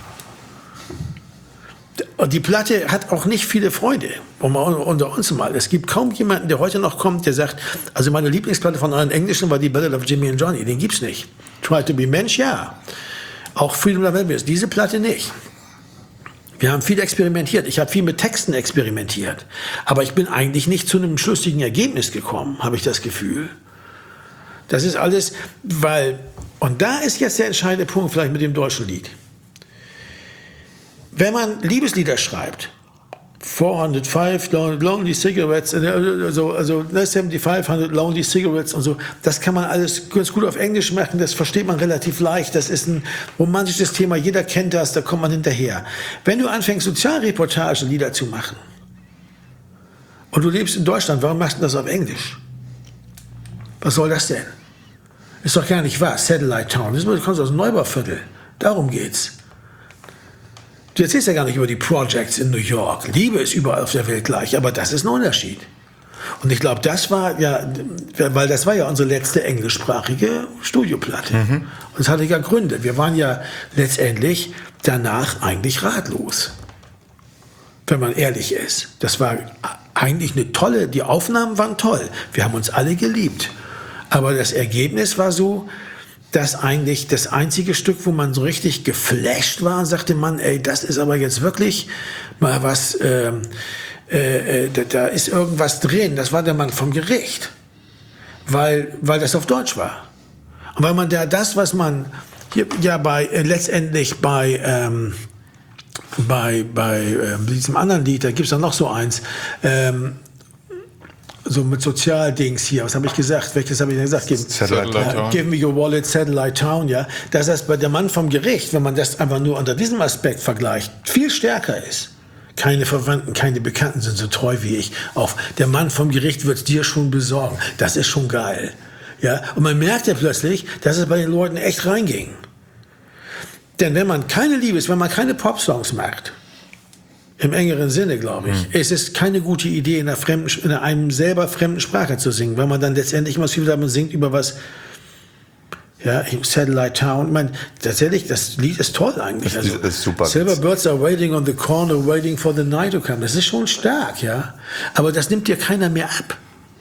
Und die Platte hat auch nicht viele Freunde, um unter uns mal. Es gibt kaum jemanden, der heute noch kommt, der sagt, also meine Lieblingsplatte von euren Englischen war die Ballad of Jimmy and Johnny. Den gibt's nicht. Try to be Mensch, ja. Auch Freedom of Elvis, diese Platte nicht. Wir haben viel experimentiert. Ich habe viel mit Texten experimentiert. Aber ich bin eigentlich nicht zu einem schlüssigen Ergebnis gekommen, habe ich das Gefühl. Das ist alles, weil, und da ist jetzt der entscheidende Punkt vielleicht mit dem deutschen Lied. Wenn man Liebeslieder schreibt, vierhundertfünf Lonely Cigarettes, also, also fünfundsiebzig Lonely Cigarettes und so, das kann man alles ganz gut auf Englisch machen, das versteht man relativ leicht, das ist ein romantisches Thema, jeder kennt das, da kommt man hinterher. Wenn du anfängst, Sozialreportage-Lieder zu machen und du lebst in Deutschland, warum machst du das auf Englisch? Was soll das denn? Ist doch gar nicht wahr, Satellite Town, du kommst aus dem Neubauviertel, darum geht's. Du erzählst ja gar nicht über die Projects in New York. Liebe ist überall auf der Welt gleich, aber das ist ein Unterschied. Und ich glaube, das war ja, weil das war ja unsere letzte englischsprachige Studioplatte. Mhm. Und das hatte ja Gründe. Wir waren ja letztendlich danach eigentlich ratlos. Wenn man ehrlich ist. Das war eigentlich eine tolle, die Aufnahmen waren toll. Wir haben uns alle geliebt. Aber das Ergebnis war so, dass eigentlich das einzige Stück, wo man so richtig geflasht war, sagte man, ey, das ist aber jetzt wirklich mal was, äh, äh, da, da ist irgendwas drin. Das war der Mann vom Gericht, weil, weil das auf Deutsch war. Und weil man da das, was man hier, ja bei äh, letztendlich bei ähm, bei bei äh, diesem anderen Lied, da gibt's dann noch so eins. Ähm, so mit Sozialdings hier, was habe ich gesagt? Welches habe ich denn gesagt? Give, Satellite ja, Town. Give me your wallet, Satellite Town, ja. Dass das bei der Mann vom Gericht, wenn man das einfach nur unter diesem Aspekt vergleicht, viel stärker ist. Keine Verwandten, keine Bekannten sind so treu wie ich. Auf der Mann vom Gericht wird es dir schon besorgen. Das ist schon geil. Ja. Und man merkt ja plötzlich, dass es bei den Leuten echt reinging. Denn wenn man keine Liebes, wenn man keine Popsongs macht, im engeren Sinne, glaube ich. Mhm. Es ist keine gute Idee, in einer, fremden, in einer einem selber fremden Sprache zu singen, weil man dann letztendlich immer viel man singt über was, ja, Satellite Town. Ich meine, tatsächlich, das Lied ist toll eigentlich. Das also, ist super. Silver Birds are waiting on the corner, waiting for the night to come. Das ist schon stark, ja. Aber das nimmt dir keiner mehr ab.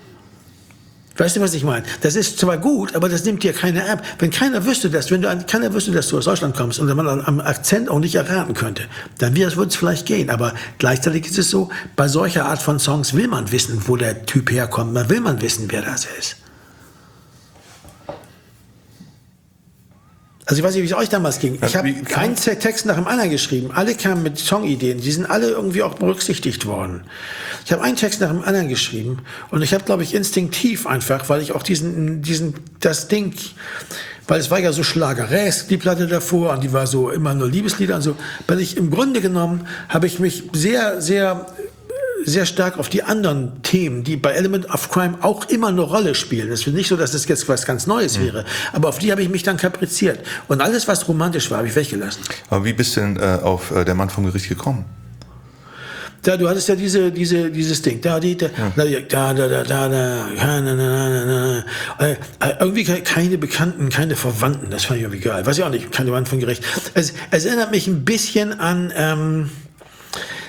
Weißt du, was ich meine? Das ist zwar gut, aber das nimmt dir keiner ab. Wenn keiner wüsste das, wenn du keiner wüsste, dass du aus Deutschland kommst und man am Akzent auch nicht erraten könnte, dann würde es vielleicht gehen. Aber gleichzeitig ist es so, bei solcher Art von Songs will man wissen, wo der Typ herkommt. Man will man wissen, wer das ist. Also ich weiß nicht, wie es euch damals ging. Ich habe keinen Text nach dem anderen geschrieben. Alle kamen mit Songideen. Die sind alle irgendwie auch berücksichtigt worden. Ich habe einen Text nach dem anderen geschrieben. Und ich habe, glaube ich, instinktiv einfach, weil ich auch diesen, diesen, das Ding, weil es war ja so schlageresk, die Platte davor, und die war so immer nur Liebeslieder und so. Weil ich im Grunde genommen, habe ich mich sehr, sehr, sehr stark auf die anderen Themen, die bei Element of Crime auch immer eine Rolle spielen. Es ist nicht so, dass das jetzt was ganz Neues mhm. wäre, aber auf die habe ich mich dann kapriziert. Und alles, was romantisch war, habe ich weggelassen. Aber wie bist du denn äh, auf äh, der Mann vom Gericht gekommen? Da, du hattest ja diese, diese, dieses Ding. Da, die, da, ja. da, da, da, da, da, da, da, da, da. Äh, irgendwie keine Bekannten, keine Verwandten. Das fand ich irgendwie geil. Weiß ich auch nicht, keine Mann vom Gericht. Es, es erinnert mich ein bisschen an, ähm,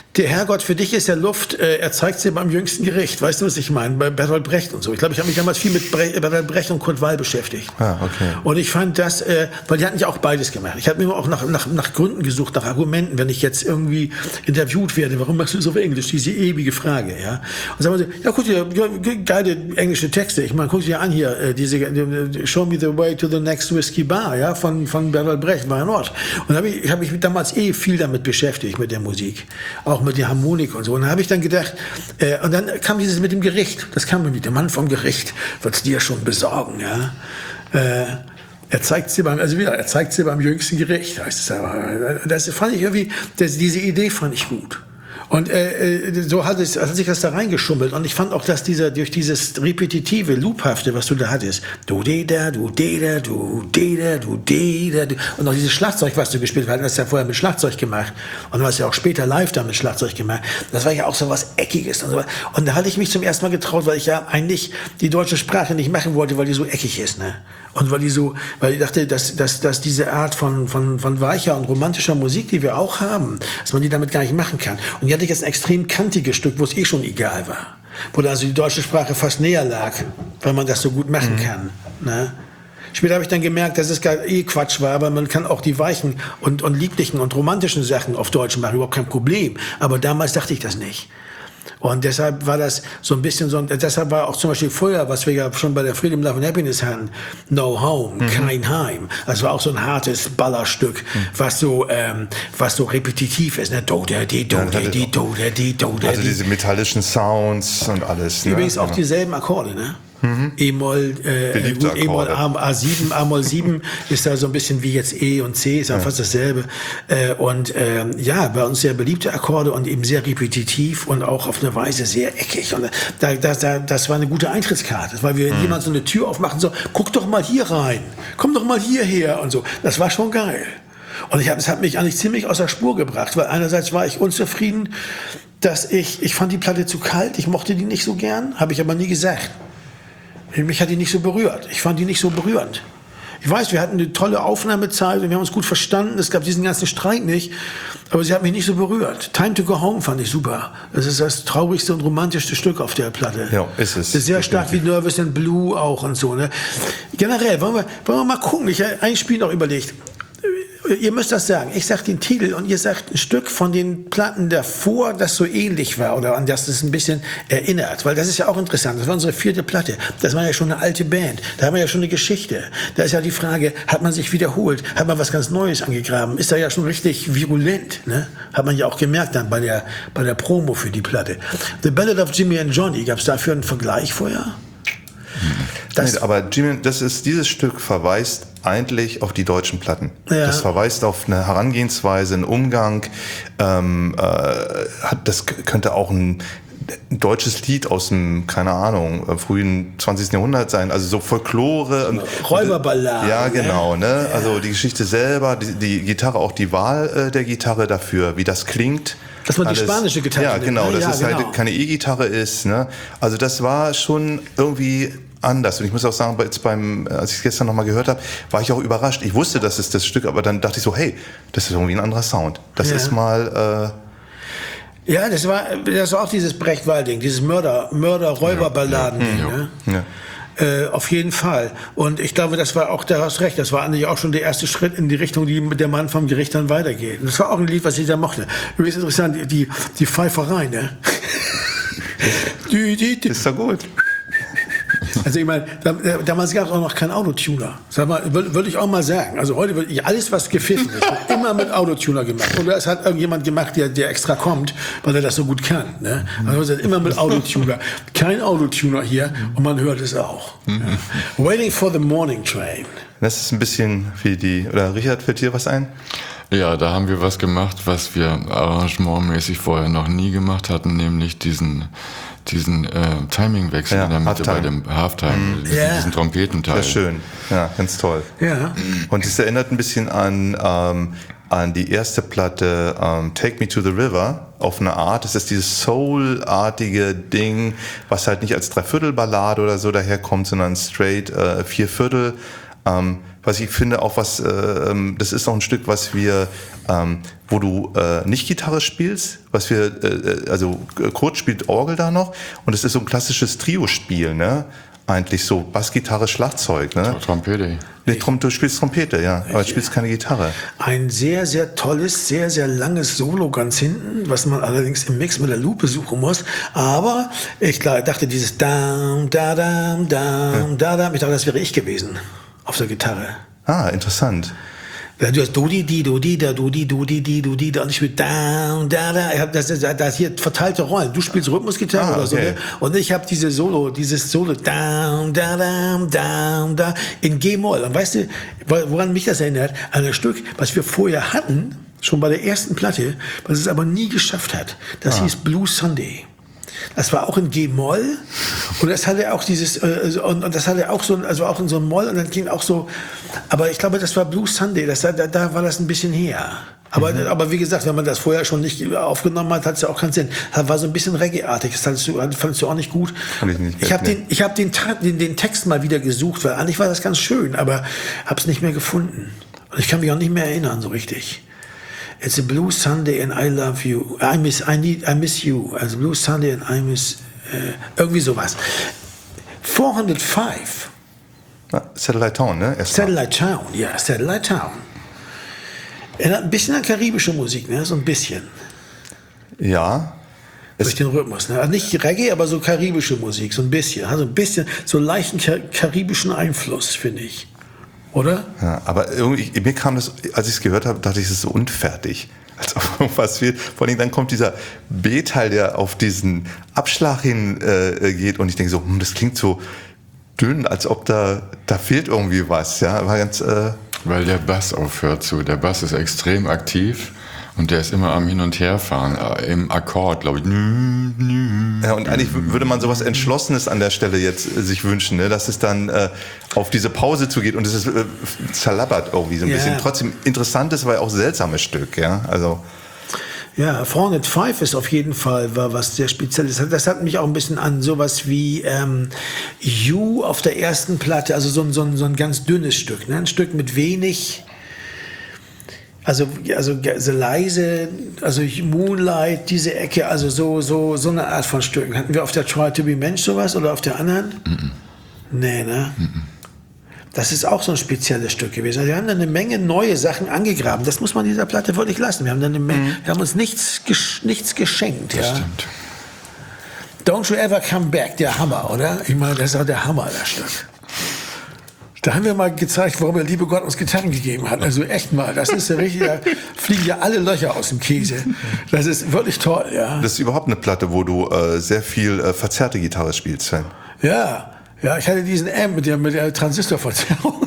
Der Herrgott für dich ist ja Luft, äh, er zeigt sie beim jüngsten Gericht. Weißt du, was ich meine? Bei Bertolt Brecht und so. Ich glaube, ich habe mich damals viel mit Bre Bertolt Brecht und Kurt Weill beschäftigt. Ah, okay. Und ich fand das, äh, weil die hatten ja auch beides gemacht. Ich habe mir auch nach, nach, nach Gründen gesucht, nach Argumenten, wenn ich jetzt irgendwie interviewt werde. Warum machst du so auf Englisch? Diese ewige Frage, ja. Und sagen wir so, ja, guck dir, geile englische Texte. Ich meine, guck dir an hier, äh, diese äh, Show Me the Way to the Next Whiskey Bar, ja, von, von Bertolt Brecht, war ein Ort. Und habe ich, ich habe mich damals eh viel damit beschäftigt, mit der Musik. Auch mit der Harmonik und so. Und dann habe ich dann gedacht, äh, und dann kam dieses mit dem Gericht. Das kam mir mit dem Mann vom Gericht, wird es dir schon besorgen, ja. Äh, er zeigt sie beim, also wieder, er zeigt sie beim jüngsten Gericht, heißt es aber. Das fand ich irgendwie, das, diese Idee fand ich gut. Und äh, so hat, es, hat sich das da reingeschummelt. Und ich fand auch, dass dieser durch dieses repetitive, loophafte, was du da hattest, du de da, du de da, du de da, du de da, und auch dieses Schlagzeug, was du gespielt hast, du hast ja vorher mit Schlagzeug gemacht und du hast ja auch später live da mit Schlagzeug gemacht. Das war ja auch so was Eckiges und so. Und da hatte ich mich zum ersten Mal getraut, weil ich ja eigentlich die deutsche Sprache nicht machen wollte, weil die so eckig ist, ne? Und weil die so, weil ich dachte, dass, dass, dass diese Art von, von, von weicher und romantischer Musik, die wir auch haben, dass man die damit gar nicht machen kann. Und hier hatte ich jetzt ein extrem kantiges Stück, wo es eh schon egal war. Wo also die deutsche Sprache fast näher lag, weil man das so gut machen mhm. kann. Ne? Später habe ich dann gemerkt, dass es gar eh Quatsch war, aber man kann auch die weichen und, und lieblichen und romantischen Sachen auf Deutsch machen, überhaupt kein Problem. Aber damals dachte ich das nicht. Und deshalb war das so ein bisschen so, deshalb war auch zum Beispiel vorher, was wir ja schon bei der Freedom, Love and Happiness hatten, No Home, mhm. kein Heim. Das war auch so ein hartes Ballerstück, mhm. was so, ähm, was so repetitiv ist, ne? Do, da, di, do, ja, da, di, do, da, di, do, da, Also diese metallischen Sounds und alles. Übrigens ne? auch dieselben Akkorde, ne? Mhm. E-Moll, äh, gut, E-Moll, A sieben, A-Moll sieben ist da so ein bisschen wie jetzt E und C, ist ja fast dasselbe. Äh, und äh, ja, bei uns sehr beliebte Akkorde und eben sehr repetitiv und auch auf eine Weise sehr eckig. Und da, da, da, das war eine gute Eintrittskarte, weil wir mhm. jemand so eine Tür aufmachen, so, guck doch mal hier rein, komm doch mal hierher und so. Das war schon geil. Und ich hab, es hat mich eigentlich ziemlich aus der Spur gebracht, weil einerseits war ich unzufrieden, dass ich, ich fand die Platte zu kalt, ich mochte die nicht so gern, habe ich aber nie gesagt. Mich hat die nicht so berührt. Ich fand die nicht so berührend. Ich weiß, wir hatten eine tolle Aufnahmezeit und wir haben uns gut verstanden. Es gab diesen ganzen Streit nicht. Aber sie hat mich nicht so berührt. Time to Go Home fand ich super. Das ist das traurigste und romantischste Stück auf der Platte. Ja, ist es. Das ist sehr stark wie Nervous and Blue auch und so. Ne? Generell, wollen wir, wollen wir mal gucken. Ich habe ein Spiel noch überlegt. Ihr müsst das sagen. Ich sage den Titel und ihr sagt ein Stück von den Platten davor, das so ähnlich war oder an das es ein bisschen erinnert. Weil das ist ja auch interessant. Das war unsere vierte Platte. Das war ja schon eine alte Band. Da haben wir ja schon eine Geschichte. Da ist ja die Frage, hat man sich wiederholt? Hat man was ganz Neues angegraben? Ist da ja schon richtig virulent. Ne? Hat man ja auch gemerkt dann bei der, bei der Promo für die Platte. The Ballad of Jimmy and Johnny. Gab es dafür einen Vergleich vorher? Das nee, aber Jimmy, das ist, dieses Stück verweist eigentlich auf die deutschen Platten. Ja. Das verweist auf eine Herangehensweise, einen Umgang. Ähm, äh, hat, das könnte auch ein, ein deutsches Lied aus dem, keine Ahnung, frühen zwanzigsten Jahrhundert sein. Also so Folklore. Und, Räuberballaden. Ja, genau. Ne? Ja. Also die Geschichte selber, die, die Gitarre, auch die Wahl äh, der Gitarre dafür, wie das klingt. Dass man alles, die spanische Gitarre Ja, genau. nimmt, ne? Dass ja, es genau. halt keine E-Gitarre ist. Ne? Also das war schon irgendwie anders. Und ich muss auch sagen, jetzt beim, als ich es gestern nochmal gehört habe, war ich auch überrascht. Ich wusste, das ist das Stück, aber dann dachte ich so, hey, das ist irgendwie ein anderer Sound. Das ja. ist mal... Äh ja, das war, das war auch dieses Brecht-Wald-Ding, dieses Mörder, Mörder-Räuberballaden-Ding. Ja. Ne? Ja. Äh, auf jeden Fall. Und ich glaube, das war auch, da hast recht, das war eigentlich auch schon der erste Schritt in die Richtung, die der Mann vom Gericht dann weitergeht. Und das war auch ein Lied, was ich da mochte. Übrigens interessant, die, die, die Pfeiferei, ne? die, die, die. Ist doch gut. Also ich meine, damals gab es auch noch keinen Autotuner. Sag mal, würde würd ich auch mal sagen. Also heute wird alles, was gepfiffen ist, wird immer mit Autotuner gemacht. Oder es hat irgendjemand gemacht, der, der extra kommt, weil er das so gut kann. Ne? Also es ist immer mit Autotuner. Kein Autotuner hier und man hört es auch. Ja. Waiting for the Morning Train. Das ist ein bisschen wie die, oder Richard, fällt dir was ein? Ja, da haben wir was gemacht, was wir arrangementmäßig vorher noch nie gemacht hatten, nämlich diesen diesen äh, Timingwechsel ja, in der Mitte Halftime. bei dem Halftime, Mhm. diesen, Ja. diesen Trompetenteil. Sehr schön. Ja, ganz toll. Ja. Und es erinnert ein bisschen an, ähm, an die erste Platte ähm, Take Me to the River auf eine Art. Es ist dieses Soul-artige Ding, was halt nicht als Dreiviertelballade oder so daherkommt, sondern straight äh, Vierviertel. Ähm, was ich finde, auch was, äh, das ist auch ein Stück, was wir, ähm, wo du äh, nicht Gitarre spielst, was wir, äh, also Kurt spielt Orgel da noch und es ist so ein klassisches Trio-Spiel, ne? Eigentlich so Bassgitarre, Schlagzeug, ne? Trompete. Nee, Trom- du spielst Trompete, ja, aber du spielst keine Gitarre. Ein sehr, sehr tolles, sehr, sehr langes Solo ganz hinten, was man allerdings im Mix mit der Lupe suchen muss. Aber ich klar, dachte, dieses Dam, da, dam, dam, da, dam, ich dachte, das wäre ich gewesen auf der Gitarre. Ah, interessant. Ja, du hast Dodi, di, Dodi, da, Dodi, Dodi, di, Dodi, da und ich spiele da, da, da. Ich hab das, das, das hier verteilte Rollen. Du spielst Rhythmusgitarre Ah, oder so, okay. ne? Und ich habe diese Solo, dieses Solo, da, da, da, da, da, in G-Moll. Und weißt du, woran mich das erinnert? An ein Stück, was wir vorher hatten, schon bei der ersten Platte, was es aber nie geschafft hat. Das Ah. hieß Blue Sunday. Das war auch in G-Moll und das hatte auch dieses äh, und, und das hatte auch so also auch in so einem Moll und dann ging auch so, aber ich glaube, das war Blue Sunday, das, da, da war das ein bisschen her. Aber, mhm. aber wie gesagt, wenn man das vorher schon nicht aufgenommen hat, hat es ja auch keinen Sinn. Das war so ein bisschen Reggae-artig, das fandst du, fandst du auch nicht gut. Fand ich nicht ich habe nee. den, ich hab den, den, den Text mal wieder gesucht, weil eigentlich war das ganz schön, aber habe es nicht mehr gefunden. Und ich kann mich auch nicht mehr erinnern so richtig. It's a blue Sunday and I love you. I miss, I need, I miss you. Also blue Sunday and I miss, äh, irgendwie sowas. vierhundertfünf. Na, Satellite Town, ne? Erstmal. Satellite Town, ja, Satellite Town. Erinnert ein bisschen an karibische Musik, ne? So ein bisschen. Ja. Durch den Rhythmus, ne? Also nicht Reggae, aber so karibische Musik, so ein bisschen. Also ein bisschen, so leichten kar- karibischen Einfluss, finde ich. Oder? Ja, aber irgendwie, mir kam das, als ich es gehört habe, dachte ich, es ist so unfertig. Als ob irgendwas fehlt. Vor allem dann kommt dieser B-Teil, der auf diesen Abschlag hin äh, geht und ich denke so, hm, das klingt so dünn, als ob da, da fehlt irgendwie was. Ja, war ganz, äh Weil der Bass aufhört zu. Der Bass ist extrem aktiv und der ist immer am Hin- und Herfahren, äh, im Akkord, glaube ich. Ja, und eigentlich w- würde man sowas Entschlossenes an der Stelle jetzt äh, sich wünschen, ne? Dass es dann äh, auf diese Pause zugeht und es ist äh, zerlabbert irgendwie so ein Ja. bisschen. Trotzdem interessantes, aber auch seltsames Stück, ja. Also Ja, vierhundertfünf ist auf jeden Fall war was sehr Spezielles. Das hat mich auch ein bisschen an sowas wie ähm, You auf der ersten Platte, also so ein, so ein, so ein ganz dünnes Stück, ne? Ein Stück mit wenig, also, also so leise, also Moonlight, diese Ecke, also so, so, so eine Art von Stücken. Hatten wir auf der Try to be Mensch sowas oder auf der anderen? Mm-mm. Nee, ne? Mm-mm. Das ist auch so ein spezielles Stück gewesen. Also wir haben da eine Menge neue Sachen angegraben. Das muss man dieser Platte wirklich lassen. Wir haben, da eine Menge, mhm. wir haben uns nichts, gesch- nichts geschenkt. Das Ja? stimmt. Don't You Ever Come Back, der Hammer, oder? Ich meine, das ist auch der Hammer, das Stück. Da haben wir mal gezeigt, warum der liebe Gott uns Gitarren gegeben hat. Also echt mal, das ist ja richtig, da fliegen ja alle Löcher aus dem Käse. Das ist wirklich toll, ja. das ist überhaupt eine Platte, wo du äh, sehr viel äh, verzerrte Gitarre spielst, Sven. Ja, ja, ich hatte diesen Amp mit der, mit der Transistorverzerrung.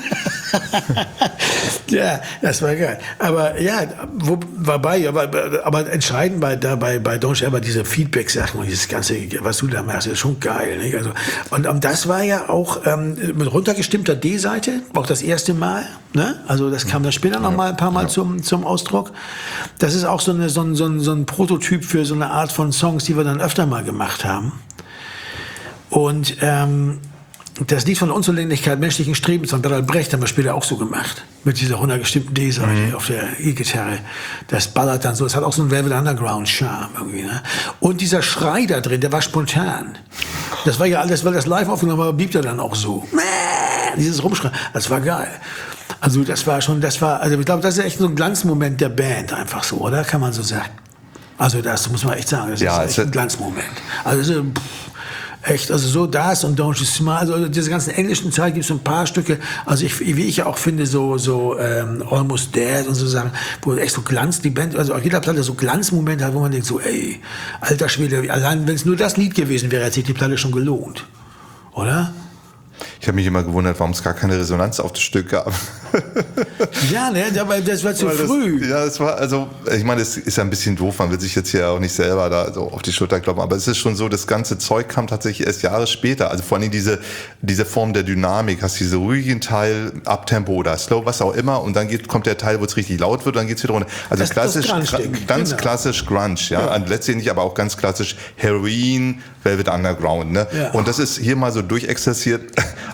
Ja, das war geil. Aber ja, wo, wobei, aber, aber entscheidend bei, da, bei, bei Don't You Ever diese Feedback-Sachen und dieses ganze, was du da machst, ist schon geil. Nicht? Also, und, und das war ja auch ähm, mit runtergestimmter D-Seite, auch das erste Mal. Ne? Also das kam dann später noch mal ein paar Mal zum, zum Ausdruck. Das ist auch so, eine, so, ein, so, ein, so ein Prototyp für so eine Art von Songs, die wir dann öfter mal gemacht haben. Und ähm, das Lied von der Unzulänglichkeit menschlichen Strebens von Bertolt Brecht haben wir später auch so gemacht. Mit dieser runtergestimmten D-Seite mhm. auf der E-Gitarre. Das ballert dann so. Das hat auch so einen Velvet Underground-Charme irgendwie. Ne? Und dieser Schrei da drin, der war spontan. Das war ja alles, weil das live aufgenommen war, blieb der dann auch so. Dieses Rumschreien, das war geil. Also das war schon, das war, also ich glaube, das ist echt so ein Glanzmoment der Band einfach so, oder? Kann man so sagen. Also das muss man echt sagen, das ja, ist echt ein Glanzmoment. Also pff, echt, also so das und Don't You Smile, also diese ganzen englischen Zeit gibt es so ein paar Stücke, also ich, wie ich ja auch finde, so, so ähm, Almost Dead und so Sachen, wo echt so Glanz, die Band, also auf jeder Platte so Glanzmomente hat, wo man denkt so, ey, alter Schwede, allein wenn es nur das Lied gewesen wäre, hätte sich die Platte schon gelohnt, oder? Ich habe mich immer gewundert, warum es gar keine Resonanz auf das Stück gab. Ja, ne, aber das war zu Weil das, früh. Ja, es war, also, ich meine, es ist ja ein bisschen doof, man will sich jetzt hier auch nicht selber da so auf die Schulter kloppen, aber es ist schon so, das ganze Zeug kam tatsächlich erst Jahre später. Also vor allem diese, diese Form der Dynamik, hast diese ruhigen Teil, Uptempo oder Slow, was auch immer, und dann geht, kommt der Teil, wo es richtig laut wird, und dann geht's wieder runter. Also Das- klassisch, das gra- Grunge-Ding, ganz genau. klassisch Grunge, ja, und letztendlich aber auch ganz klassisch Heroin, Velvet Underground, ne? Ja. Und das ist hier mal so durchexerziert,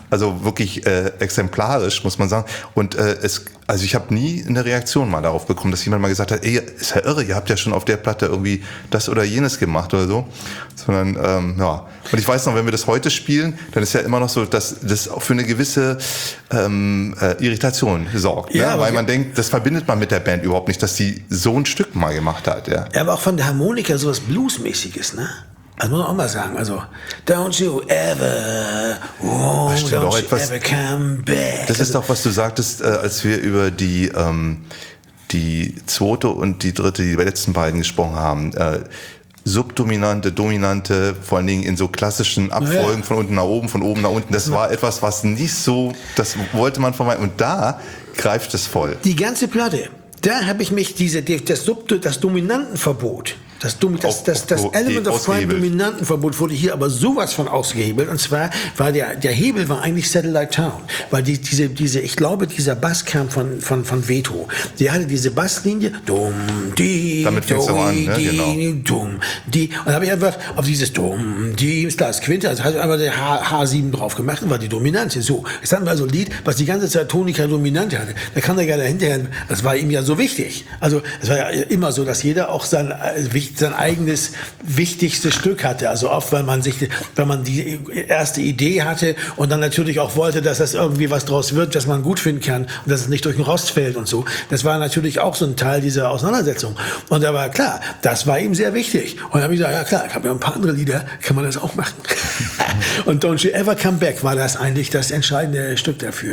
Also wirklich äh, exemplarisch, muss man sagen. Und äh, es, also ich habe nie eine Reaktion mal darauf bekommen, dass jemand mal gesagt hat, ey, ist ja irre, ihr habt ja schon auf der Platte irgendwie das oder jenes gemacht oder so. Sondern, ähm, ja. Und ich weiß noch, wenn wir das heute spielen, dann ist ja immer noch so, dass das auch für eine gewisse ähm, äh, Irritation sorgt. Ja, ne? Weil man denkt, das verbindet man mit der Band überhaupt nicht, dass die so ein Stück mal gemacht hat. Ja, Ja, aber auch von der Harmonika sowas Bluesmäßiges, ne? Das muss man auch mal sagen. Also, don't you ever, oh, Das stimmt don't auch you etwas- ever come back. Das ist doch, was du sagtest, äh, als wir über die, ähm, die zweite und die dritte, die letzten beiden gesprochen haben. Äh, Subdominante, Dominante, vor allen Dingen in so klassischen Abfolgen Ja. von unten nach oben, von oben nach unten. Das war etwas, was nicht so, das wollte man vermeiden. Und da greift es voll. Die ganze Platte, da habe ich mich, diese, die- das, Sub, das Dominantenverbot, das, Domi- das, Auf- das, das auf- Element of Crime ausgehebelt. Dominantenverbot wurde hier aber sowas von ausgehebelt. Und zwar war der, der Hebel war eigentlich Satellite Town. Weil die, diese, diese, ich glaube, dieser Bass kam von, von, von Veto. Der hatte diese Basslinie, dumm, die, Damit fängt's auch an, ne? die, Genau. dumm, die. Und da habe ich einfach auf dieses dumm, die, ist klar, das Quinte, also habe ich einfach der H, H sieben drauf gemacht und war die Dominante. So, jetzt hatten wir also ein Lied, was die ganze Zeit Tonika Dominante hatte. Da kann der ja dahinterher, das war ihm ja so wichtig. Also, es war ja immer so, dass jeder auch sein, äh, wichtig- sein eigenes wichtigstes Stück hatte. Also oft, weil man sich, wenn man die erste Idee hatte und dann natürlich auch wollte, dass das irgendwie was draus wird, dass man gut finden kann und dass es nicht durch den Rost fällt und so. Das war natürlich auch so ein Teil dieser Auseinandersetzung. Und da war klar, das war ihm sehr wichtig. Und dann habe ich gesagt, ja klar, ich habe ja ein paar andere Lieder, kann man das auch machen. Und Don't You Ever Come Back war das eigentlich das entscheidende Stück dafür.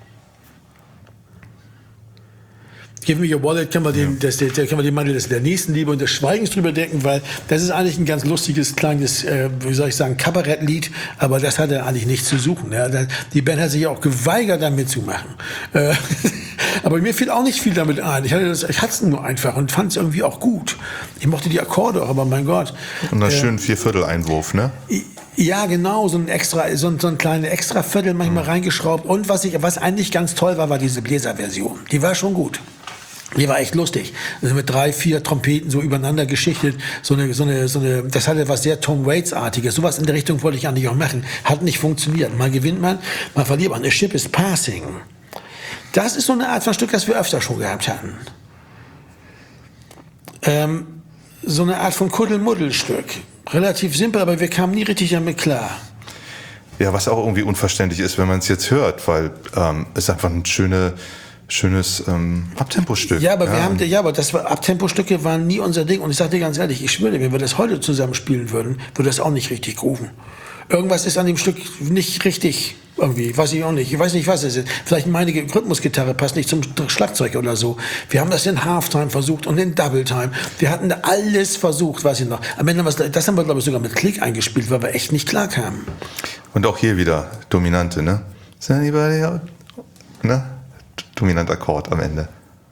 Give Me Your Wallet, kann man den, das, der, kann man den Mantel des, der Nächstenliebe und des Schweigens drüber decken, weil das ist eigentlich ein ganz lustiges, kleines, äh, wie soll ich sagen, Kabarettlied, aber das hatte eigentlich nichts zu suchen. Ja. Da- Die Band hat sich auch geweigert, da mitzumachen. Äh, aber mir fiel auch nicht viel damit ein. Ich hatte das, ich hatte es nur einfach und fand es irgendwie auch gut. Ich mochte die Akkorde auch, aber mein Gott. Und einen schönen Vierviertel-Einwurf, ne? Ja, genau, so ein extra, so ein, so ein kleines Extraviertel manchmal reingeschraubt. Und was ich, was eigentlich ganz toll war, war diese Bläserversion. Die war schon gut. Die war echt lustig. Also mit drei, vier Trompeten so übereinander geschichtet. So eine, so eine, so eine, das hatte was sehr Tom Waits-artiges. Sowas in der Richtung wollte ich eigentlich auch machen. Hat nicht funktioniert. Mal gewinnt man, mal verliert man. A Ship is Passing. Das ist so eine Art von Stück, das wir öfter schon gehabt hatten. Ähm, so eine Art von Kuddelmuddelstück. Relativ simpel, aber wir kamen nie richtig damit klar. Ja, was auch irgendwie unverständlich ist, wenn man es jetzt hört, weil ähm, es einfach ein schöne, schönes ähm, Abtempo-Stück. Ja, aber wir haben, ja, aber das war, Abtempo-Stücke waren nie unser Ding. Und ich sag dir ganz ehrlich, ich schwöre, wenn wir das heute zusammen spielen würden, würde das auch nicht richtig grooven. Irgendwas ist an dem Stück nicht richtig, irgendwie, weiß ich auch nicht. Ich weiß nicht, was es ist. Vielleicht meine Rhythmusgitarre passt nicht zum Schlagzeug oder so. Wir haben das in Halftime versucht und in Double Time. Wir hatten da alles versucht, weiß ich noch. Am Ende, was, das haben wir, glaube ich, sogar mit Klick eingespielt, weil wir echt nicht klar kamen. Und auch hier wieder Dominante, ne? Is anybody out? Ne? Dominanter Akkord am Ende.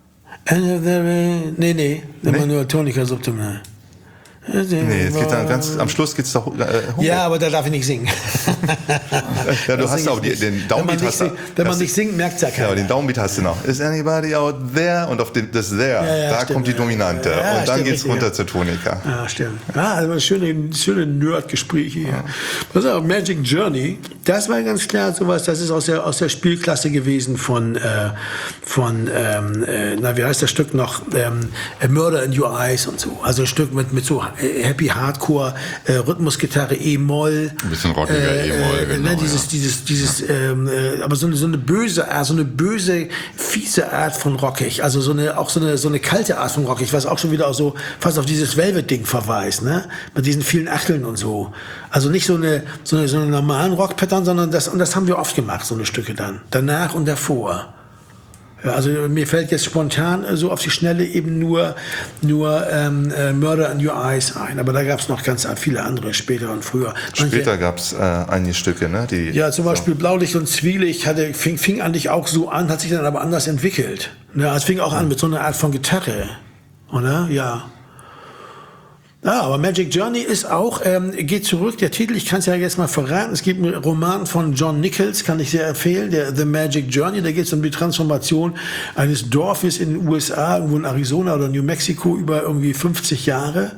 Nee, nee, immer Nee? nur Tonika Subdominal. Nee, es geht dann ganz, am Schluss geht's doch äh, hoch. Ja, aber da darf ich nicht singen. Ja, du Das hast singe auch ich die, nicht. den Wenn man Downbeat nicht, hast du. sing- wenn man das- nicht singt, merkt es ja Ja, keiner. aber den Downbeat hast du noch. Is anybody out there? Und auf den, das there, Ja, ja, da stimmt, kommt die ja. Dominante. Ja, ja, und dann stimmt, geht's richtig, runter ja. zur Tonika. Ja, stimmt. Ja, also schöne, schöne Nerd-Gespräche hier. Pass auf, Magic Journey, das war ganz klar sowas, das ist aus der, aus der Spielklasse gewesen von, äh, von ähm, äh, na, wie heißt das Stück noch? Ähm, A Murder in Your Eyes und so. Also ein Stück mit, mit so äh, Happy Hardcore, äh, Rhythmusgitarre, E-Moll. Ein bisschen rockiger E-Moll, genau, Ne, dieses, ja. dieses, dieses, ähm, äh, aber so eine, so eine böse Art, so eine böse, fiese Art von rockig. Also so eine, auch so eine, so eine kalte Art von rockig, was auch schon wieder auch so fast auf dieses Velvet-Ding verweist, ne? Mit diesen vielen Achteln und so. Also nicht so eine, so eine, so eine normalen Rock-Pattern, sondern das, und das haben wir oft gemacht, so eine Stücke dann. Danach und davor. Ja, also mir fällt jetzt spontan äh, so auf die Schnelle eben nur, nur ähm, äh, Murder in Your Eyes ein. Aber da gab es noch ganz viele andere später und früher. Manche- Später gab's äh, einige Stücke, ne? Die, ja, zum Beispiel Blaulicht und Zwielicht hatte, fing, fing eigentlich auch so an, hat sich dann aber anders entwickelt. Ja, es fing auch an mit so einer Art von Gitarre, oder? Ja. Ja, aber Magic Journey ist auch, ähm, geht zurück, der Titel, ich kann es ja jetzt mal verraten, es gibt einen Roman von John Nichols, kann ich sehr empfehlen, der The Magic Journey, da geht es um die Transformation eines Dorfes in den U S A, irgendwo in Arizona oder New Mexico über irgendwie fünfzig Jahre.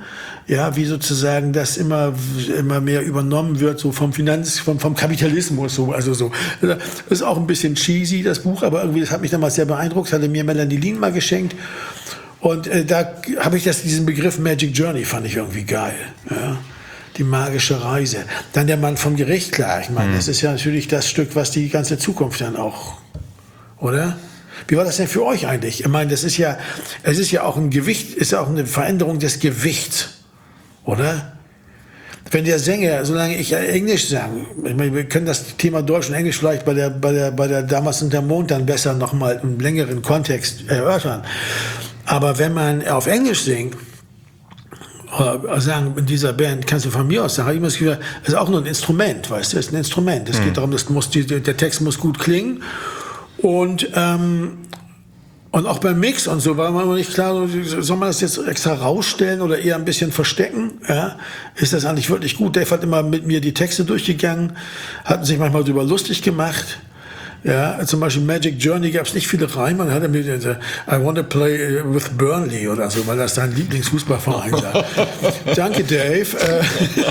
Ja, wie sozusagen das immer, immer mehr übernommen wird, so vom Finanz, vom, vom Kapitalismus, so, also so. Das ist auch ein bisschen cheesy, das Buch, aber irgendwie, das hat mich damals sehr beeindruckt, das hatte mir Melanie Lien mal geschenkt. Und äh, da habe ich das, diesen Begriff Magic Journey fand ich irgendwie geil, ja. Die magische Reise. Dann der Mann vom Gericht, klar, ich meine, mhm. das ist ja natürlich das Stück, was die ganze Zukunft dann auch, oder? Wie war das denn für euch eigentlich? Ich meine, das ist ja, es ist ja auch ein Gewicht, ist ja auch eine Veränderung des Gewichts, oder? Wenn der Sänger, solange ich Englisch sang, ich meine, wir können das Thema Deutsch und Englisch vielleicht bei der, bei der, bei der Damals und der Mond dann besser nochmal im längeren Kontext erörtern. Aber wenn man auf Englisch singt, oder sagen, in dieser Band, kannst du von mir aus sagen, habe ich immer das Gefühl, das ist auch nur ein Instrument, weißt du, das ist ein Instrument. Es hm. geht darum, das muss, die, der Text muss gut klingen. Und, ähm, und auch beim Mix und so war man immer nicht klar, soll man das jetzt extra rausstellen oder eher ein bisschen verstecken? Ja? Ist das eigentlich wirklich gut? Dave hat immer mit mir die Texte durchgegangen, hatten sich manchmal darüber lustig gemacht. Ja, zum Beispiel Magic Journey gab es nicht viele Reime. Dann hat er mir I want to play with Burnley oder so, weil das sein Lieblingsfußballverein war. Danke, Dave.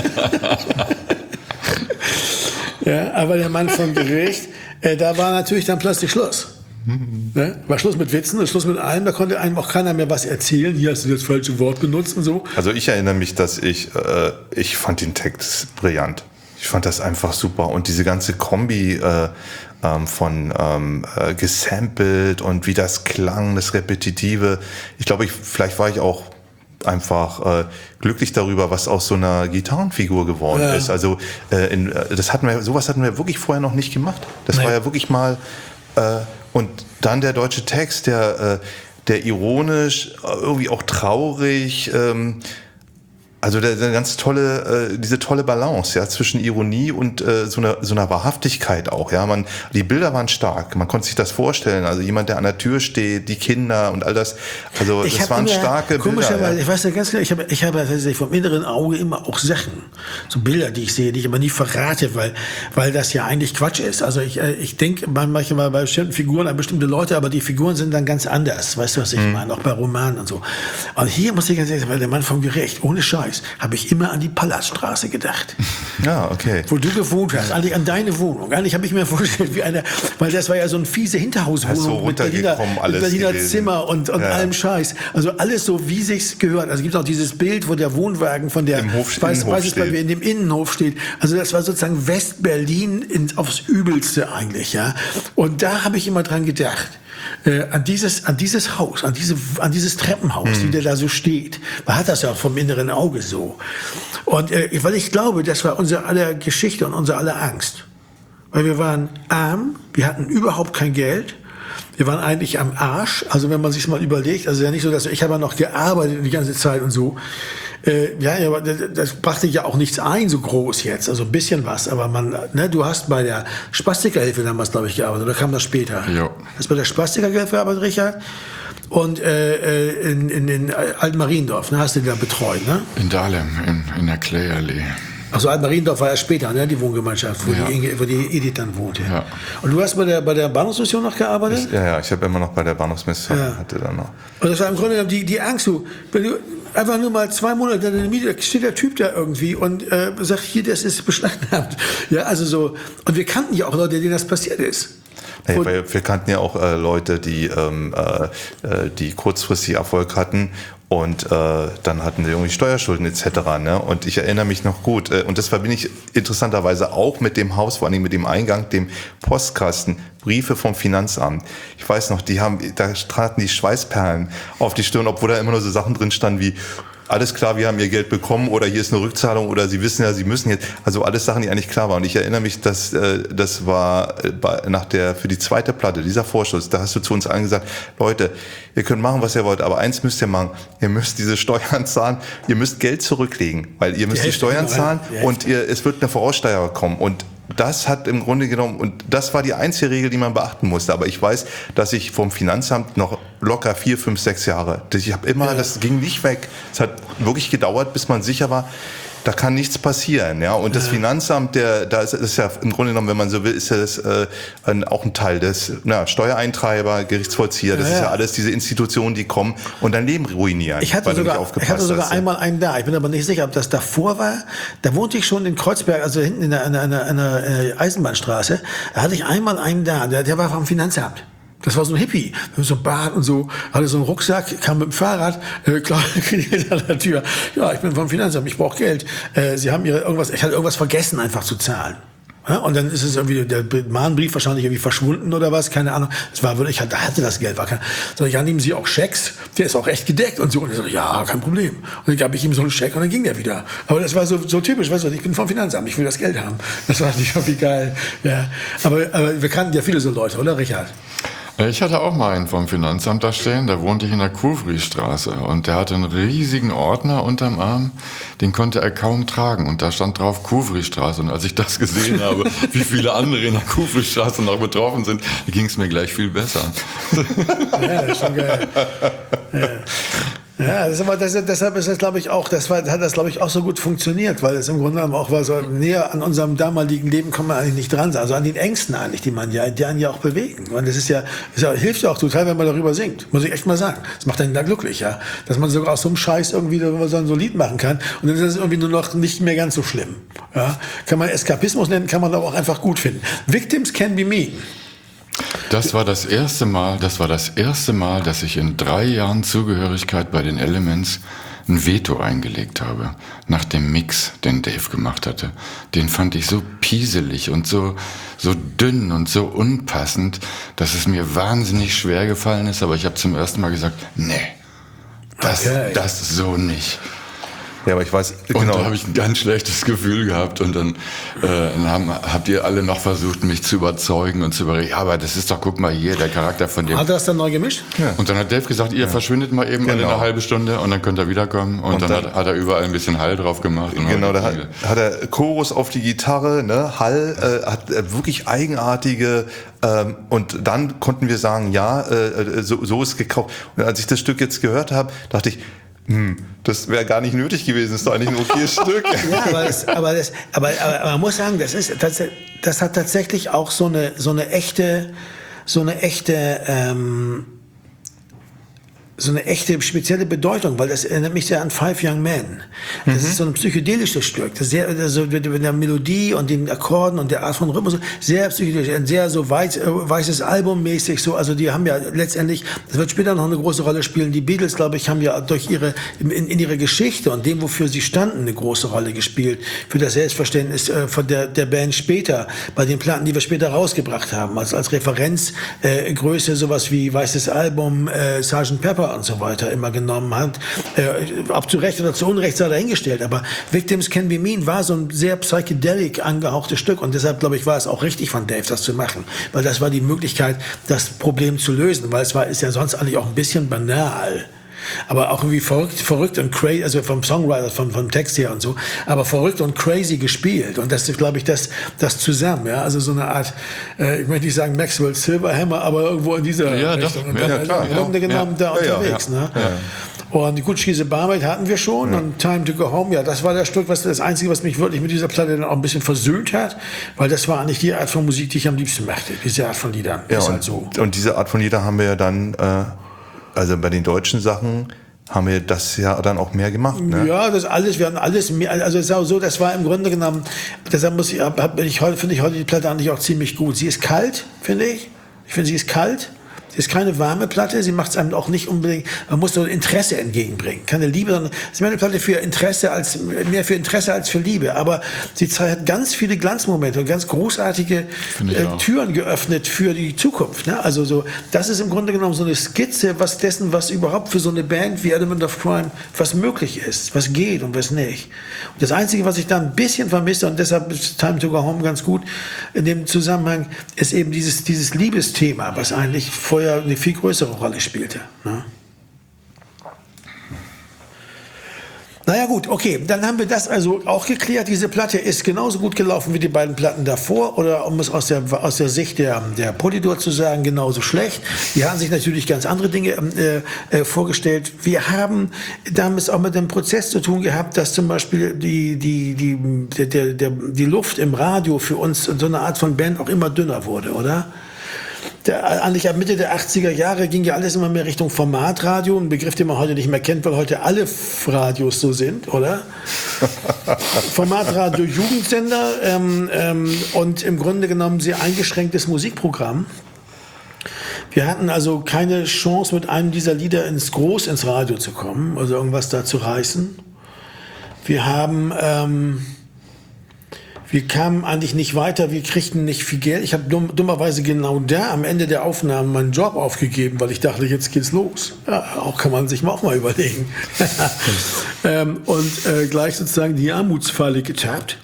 Ja, aber der Mann vom Gericht, äh, da war natürlich dann plötzlich Schluss. Ne? War Schluss mit Witzen und Schluss mit allem, da konnte einem auch keiner mehr was erzählen. Hier hast du das falsche Wort benutzt und so. Also ich erinnere mich, dass ich, äh, ich fand den Text brillant. Ich fand das einfach super. Und diese ganze Kombi äh, ähm, von ähm, äh, gesampelt und wie das klang, das Repetitive. Ich glaube, ich, vielleicht war ich auch einfach äh, glücklich darüber, was aus so einer Gitarrenfigur geworden ja. ist. Also äh, in, äh, das hatten wir, sowas hatten wir wirklich vorher noch nicht gemacht. Das nee. war ja wirklich mal äh, und dann der deutsche Text, der äh, der ironisch, irgendwie auch traurig. Ähm, Also der, der ganz tolle, äh, diese tolle Balance, ja, zwischen Ironie und äh, so einer so einer Wahrhaftigkeit auch, ja. Man, die Bilder waren stark, man konnte sich das vorstellen. Also jemand, der an der Tür steht, die Kinder und all das. Also ich das waren immer, starke Bilder. Komischerweise, ja. ich weiß ja ganz genau, ich habe, ich habe tatsächlich vom inneren Auge immer auch Sachen, so Bilder, die ich sehe, die ich aber nie verrate, weil, weil das ja eigentlich Quatsch ist. Also ich, ich denke manchmal bei bestimmten Figuren an bestimmte Leute, aber die Figuren sind dann ganz anders. Weißt du, was ich mhm. meine? Auch bei Romanen und so. Und hier muss ich ganz ehrlich sagen, weil der Mann vom Gericht, ohne Scheiß, habe ich immer an die Palaststraße gedacht. Ja, okay. Wo du gewohnt hast, eigentlich an deine Wohnung. Eigentlich habe ich mir vorgestellt, wie eine, weil das war ja so eine fiese Hinterhauswohnung so mit Berliner, alles mit Berliner gewesen. Zimmer und, und ja. allem Scheiß. Also alles so, wie sich's gehört. Also es gibt auch dieses Bild, wo der Wohnwagen von der Im Hof, weiß, Innenhof weiß es, in dem Innenhof steht. Also das war sozusagen West-Berlin ins, aufs Übelste eigentlich, ja. Und da habe ich immer dran gedacht. Äh, an dieses, an dieses Haus, an diese, an dieses Treppenhaus, mhm. wie der da so steht. Man hat das ja vom inneren Auge so. Und äh, weil ich glaube, das war unsere aller Geschichte und unsere aller Angst. Weil wir waren arm, wir hatten überhaupt kein Geld. Wir waren eigentlich am Arsch. Also wenn man sich mal überlegt, also ja nicht so, dass ich habe ja noch gearbeitet die ganze Zeit und so. Äh, ja, aber das, das brachte ja auch nichts ein, so groß jetzt. Also ein bisschen was. Aber man, ne, du hast bei der Spastikerhilfe damals, glaube ich, gearbeitet. Oder kam das später? Ja. Hast bei der Spastikerhilfe gearbeitet, Richard? Und äh, in, in, in Altmariendorf, ne, hast du die da betreut, ne? In Dahlem, in, in der Klayallee. Also Altmariendorf war ja später, ne, die Wohngemeinschaft, wo, ja. die, Inge, wo die Edith dann wohnte. Ja. Und du hast bei der, bei der Bahnhofsmission noch gearbeitet? Ich, ja, ja, ich habe immer noch bei der Bahnhofsmission, ja. hatte dann noch. Und das war im Grunde genommen die, die Angst, du, wenn du einfach nur mal zwei Monate in der Miete, steht der Typ da irgendwie und äh, sagt, hier, das ist beschlagnahmt. Ja, also so, und wir kannten ja auch Leute, denen das passiert ist. Nee, weil wir kannten ja auch äh, Leute, die, ähm, äh, die kurzfristig Erfolg hatten und äh, dann hatten sie irgendwie Steuerschulden et cetera. Ne? Und ich erinnere mich noch gut, äh, und das verbinde ich interessanterweise auch mit dem Haus, vor allem mit dem Eingang, dem Postkasten, Briefe vom Finanzamt. Ich weiß noch, die haben, da traten die Schweißperlen auf die Stirn, obwohl da immer nur so Sachen drin standen wie alles klar, wir haben ihr Geld bekommen oder hier ist eine Rückzahlung oder sie wissen ja, sie müssen jetzt, also alles Sachen, die eigentlich klar waren. Und ich erinnere mich, dass äh, das war bei, nach der, für die zweite Platte, dieser Vorschuss, da hast du zu uns allen gesagt, Leute, ihr könnt machen, was ihr wollt, aber eins müsst ihr machen, ihr müsst diese Steuern zahlen, ihr müsst Geld zurücklegen, weil ihr müsst die, die Steuern zahlen und ihr, es wird eine Voraussteuer kommen und das hat im Grunde genommen, und das war die einzige Regel, die man beachten musste. Aber ich weiß, dass ich vom Finanzamt noch locker vier, fünf, sechs Jahre, ich habe immer, ja. das ging nicht weg. Es hat wirklich gedauert, bis man sicher war, da kann nichts passieren, ja. Und das Finanzamt, der, da ist, ist ja im Grunde genommen, wenn man so will, ist ja das äh, ein, auch ein Teil des na, Steuereintreiber, Gerichtsvollzieher, das ja, ist ja alles diese Institutionen, die kommen und dein Leben ruinieren. Ich hatte weil sogar, du nicht aufgepasst ich hatte sogar hast. einmal einen da. Ich bin aber nicht sicher, ob das davor war. Da wohnte ich schon in Kreuzberg, also hinten in der, in der, in der, in der Eisenbahnstraße. Da hatte ich einmal einen da, der, der war vom Finanzamt. Das war so ein Hippie, mit so einem Bart und so, hatte so einen Rucksack, kam mit dem Fahrrad, äh, klar, klingelt an der Tür. Ja, ich bin vom Finanzamt, ich brauche Geld. Äh, Sie haben Ihre irgendwas, ich hatte irgendwas vergessen, einfach zu zahlen. Ja, und dann ist es irgendwie der Mahnbrief wahrscheinlich irgendwie verschwunden oder was, keine Ahnung. Es war wirklich, ich hatte das Geld, war kein, so, ja, nehmen Sie auch Schecks, der ist auch echt gedeckt und so. Und ich so, ja, kein Problem. Und dann gab ich ihm so einen Scheck und dann ging der wieder. Aber das war so, so typisch, weißt du, ich bin vom Finanzamt, ich will das Geld haben. Das war nicht irgendwie geil. Ja. Aber, aber wir kannten ja viele so Leute, oder Richard? Ich hatte auch mal einen vom Finanzamt da stehen, da wohnte ich in der Kuvri-Straße und der hatte einen riesigen Ordner unterm Arm, den konnte er kaum tragen und da stand drauf Kuvri-Straße und als ich das gesehen habe, wie viele andere in der Kuvri-Straße noch betroffen sind, ging es mir gleich viel besser. Ja, das ist schon geil. Ja. Ja, das ist aber, das, deshalb ist das, glaube ich, auch, das war, hat das, glaube ich, auch so gut funktioniert, weil es im Grunde genommen auch war so näher an unserem damaligen Leben kann man eigentlich nicht dran sein. Also an den Ängsten eigentlich, die man ja, die einen ja auch bewegen. Und das ist ja, das ja, hilft ja auch total, wenn man darüber singt. Muss ich echt mal sagen. Das macht einen da glücklich, ja. Dass man sogar aus so einem Scheiß irgendwie darüber so ein so Lied machen kann. Und dann ist es irgendwie nur noch nicht mehr ganz so schlimm. Ja. Kann man Eskapismus nennen, kann man aber auch einfach gut finden. Victims can be mean. Das war das erste Mal, das war das erste Mal, dass ich in drei Jahren Zugehörigkeit bei den Elements ein Veto eingelegt habe. Nach dem Mix, den Dave gemacht hatte. Den fand ich so pieselig und so, so dünn und so unpassend, dass es mir wahnsinnig schwer gefallen ist. Aber ich habe zum ersten Mal gesagt, nee, das, Okay. das so nicht. Ja, aber ich weiß, Und genau. da habe ich ein ganz schlechtes Gefühl gehabt und dann, äh, dann haben, habt ihr alle noch versucht, mich zu überzeugen und zu überreden, ja, aber das ist doch, guck mal hier, der Charakter von dem. Hat er das dann neu gemischt? Ja. Und dann hat Dave gesagt, ihr verschwindet mal eben alle Genau. eine halbe Stunde und dann könnt ihr wiederkommen. Und, Und dann, dann- hat, hat er überall ein bisschen Hall drauf gemacht. Und Genau, da heute- hat, hat er Chorus auf die Gitarre, ne, Hall, äh, hat äh, wirklich eigenartige, ähm, und dann konnten wir sagen, ja, äh, so, so ist gekauft. Und als ich das Stück jetzt gehört habe, dachte ich, hm, das wäre gar nicht nötig gewesen, ist doch eigentlich nur vier Stück. Ja, aber, das, aber, das, aber, aber, aber man muss sagen, das, ist, das, das hat tatsächlich auch so eine, so eine echte, so eine echte, ähm, so eine echte spezielle Bedeutung, weil das erinnert mich sehr an Five Young Men. Das ist so ein psychedelisches Stück, das sehr, also mit der Melodie und den Akkorden und der Art von Rhythmus, sehr psychedelisch, ein sehr so weit, äh, weißes Album mäßig, so, also die haben ja letztendlich, das wird später noch eine große Rolle spielen, die Beatles, glaube ich, haben ja durch ihre, in, in ihrer Geschichte und dem, wofür sie standen, eine große Rolle gespielt, für das Selbstverständnis äh, von der, der Band später, bei den Platten, die wir später rausgebracht haben, also als Referenzgröße, äh, Größe, sowas wie weißes Album, äh, Sergeant Pepper und so weiter immer genommen hat. Äh, ob zu Recht oder zu Unrecht sei dahingestellt, aber Victims Can Be Mean war so ein sehr psychedelic angehauchtes Stück und deshalb, glaube ich, war es auch richtig von Dave, das zu machen, weil das war die Möglichkeit, das Problem zu lösen, weil es war, ist ja sonst eigentlich auch ein bisschen banal. Aber auch irgendwie verrückt, verrückt und crazy, also vom Songwriter, vom, vom Text her und so, aber verrückt und crazy gespielt. Und das ist, glaube ich, das, das zusammen, ja, also so eine Art, äh, ich möchte nicht sagen Maxwell Silverhammer, aber irgendwo in dieser Ja, doch. Richtung. Und Ja, dann ja, klar, im Grunde ja. genommen da Ja, ja, unterwegs, ja. ne? Und gut, She's a Barmaid hatten wir schon und Time to Go Home, ja, das war das Stück, was das Einzige, was mich wirklich mit dieser Platte dann auch ein bisschen versöhnt hat, weil das war eigentlich die Art von Musik, die ich am liebsten mochte, diese Art von Liedern. Ja, ist und, halt so. und diese Art von Lieder haben wir ja dann, äh, also bei den deutschen Sachen, haben wir das ja dann auch mehr gemacht, ne? Ja, das alles, wir hatten alles mehr, also es ist auch so, das war im Grunde genommen, deshalb muss ich, hab, hab, ich heute, finde ich heute die Platte eigentlich auch ziemlich gut. Sie ist kalt, finde ich. Ich finde, sie ist kalt. Sie ist keine warme Platte, sie macht es einem auch nicht unbedingt, man muss so Interesse entgegenbringen. Keine Liebe, sondern es ist mehr eine Platte für Interesse als, mehr für Interesse als für Liebe. Aber sie hat ganz viele Glanzmomente und ganz großartige Finde ich äh, auch. Türen geöffnet für die Zukunft. Ne? Also so, das ist im Grunde genommen so eine Skizze, was dessen, was überhaupt für so eine Band wie Element of Crime, was möglich ist, was geht und was nicht. Und das Einzige, was ich da ein bisschen vermisse, und deshalb ist Time to Go Home ganz gut in dem Zusammenhang, ist eben dieses, dieses Liebesthema, was eigentlich vorher eine viel größere Rolle spielte. Ne? Naja gut, okay, dann haben wir das also auch geklärt. Diese Platte ist genauso gut gelaufen wie die beiden Platten davor oder um es aus der, aus der Sicht der, der Polydor zu sagen, genauso schlecht. Die haben sich natürlich ganz andere Dinge äh, äh, vorgestellt. Wir haben damals auch mit dem Prozess zu tun gehabt, dass zum Beispiel die, die, die, der, der, der, die Luft im Radio für uns so eine Art von Band auch immer dünner wurde, oder? Der, eigentlich ab Mitte der achtziger Jahre ging ja alles immer mehr Richtung Formatradio, ein Begriff, den man heute nicht mehr kennt, weil heute alle Radios so sind, oder? Formatradio, Jugendsender ähm, ähm, und im Grunde genommen sehr eingeschränktes Musikprogramm. Wir hatten also keine Chance, mit einem dieser Lieder ins Groß ins Radio zu kommen, also irgendwas da zu reißen. Wir haben... Ähm, Wir kamen eigentlich nicht weiter, wir kriegten nicht viel Geld. Ich habe dumm, dummerweise genau da am Ende der Aufnahmen meinen Job aufgegeben, weil ich dachte, jetzt geht's los. Ja, auch kann man sich mal auch mal überlegen. ähm, und äh, gleich sozusagen die Armutsfalle getappt.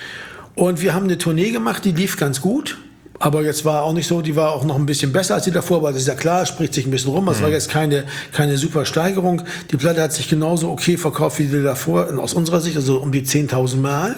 Und wir haben eine Tournee gemacht, die lief ganz gut. Aber jetzt war auch nicht so, die war auch noch ein bisschen besser als die davor, weil das ist ja klar, spricht sich ein bisschen rum. Das mhm. war jetzt keine, keine super Steigerung. Die Platte hat sich genauso okay verkauft wie die davor, aus unserer Sicht, also um die zehntausend Mal.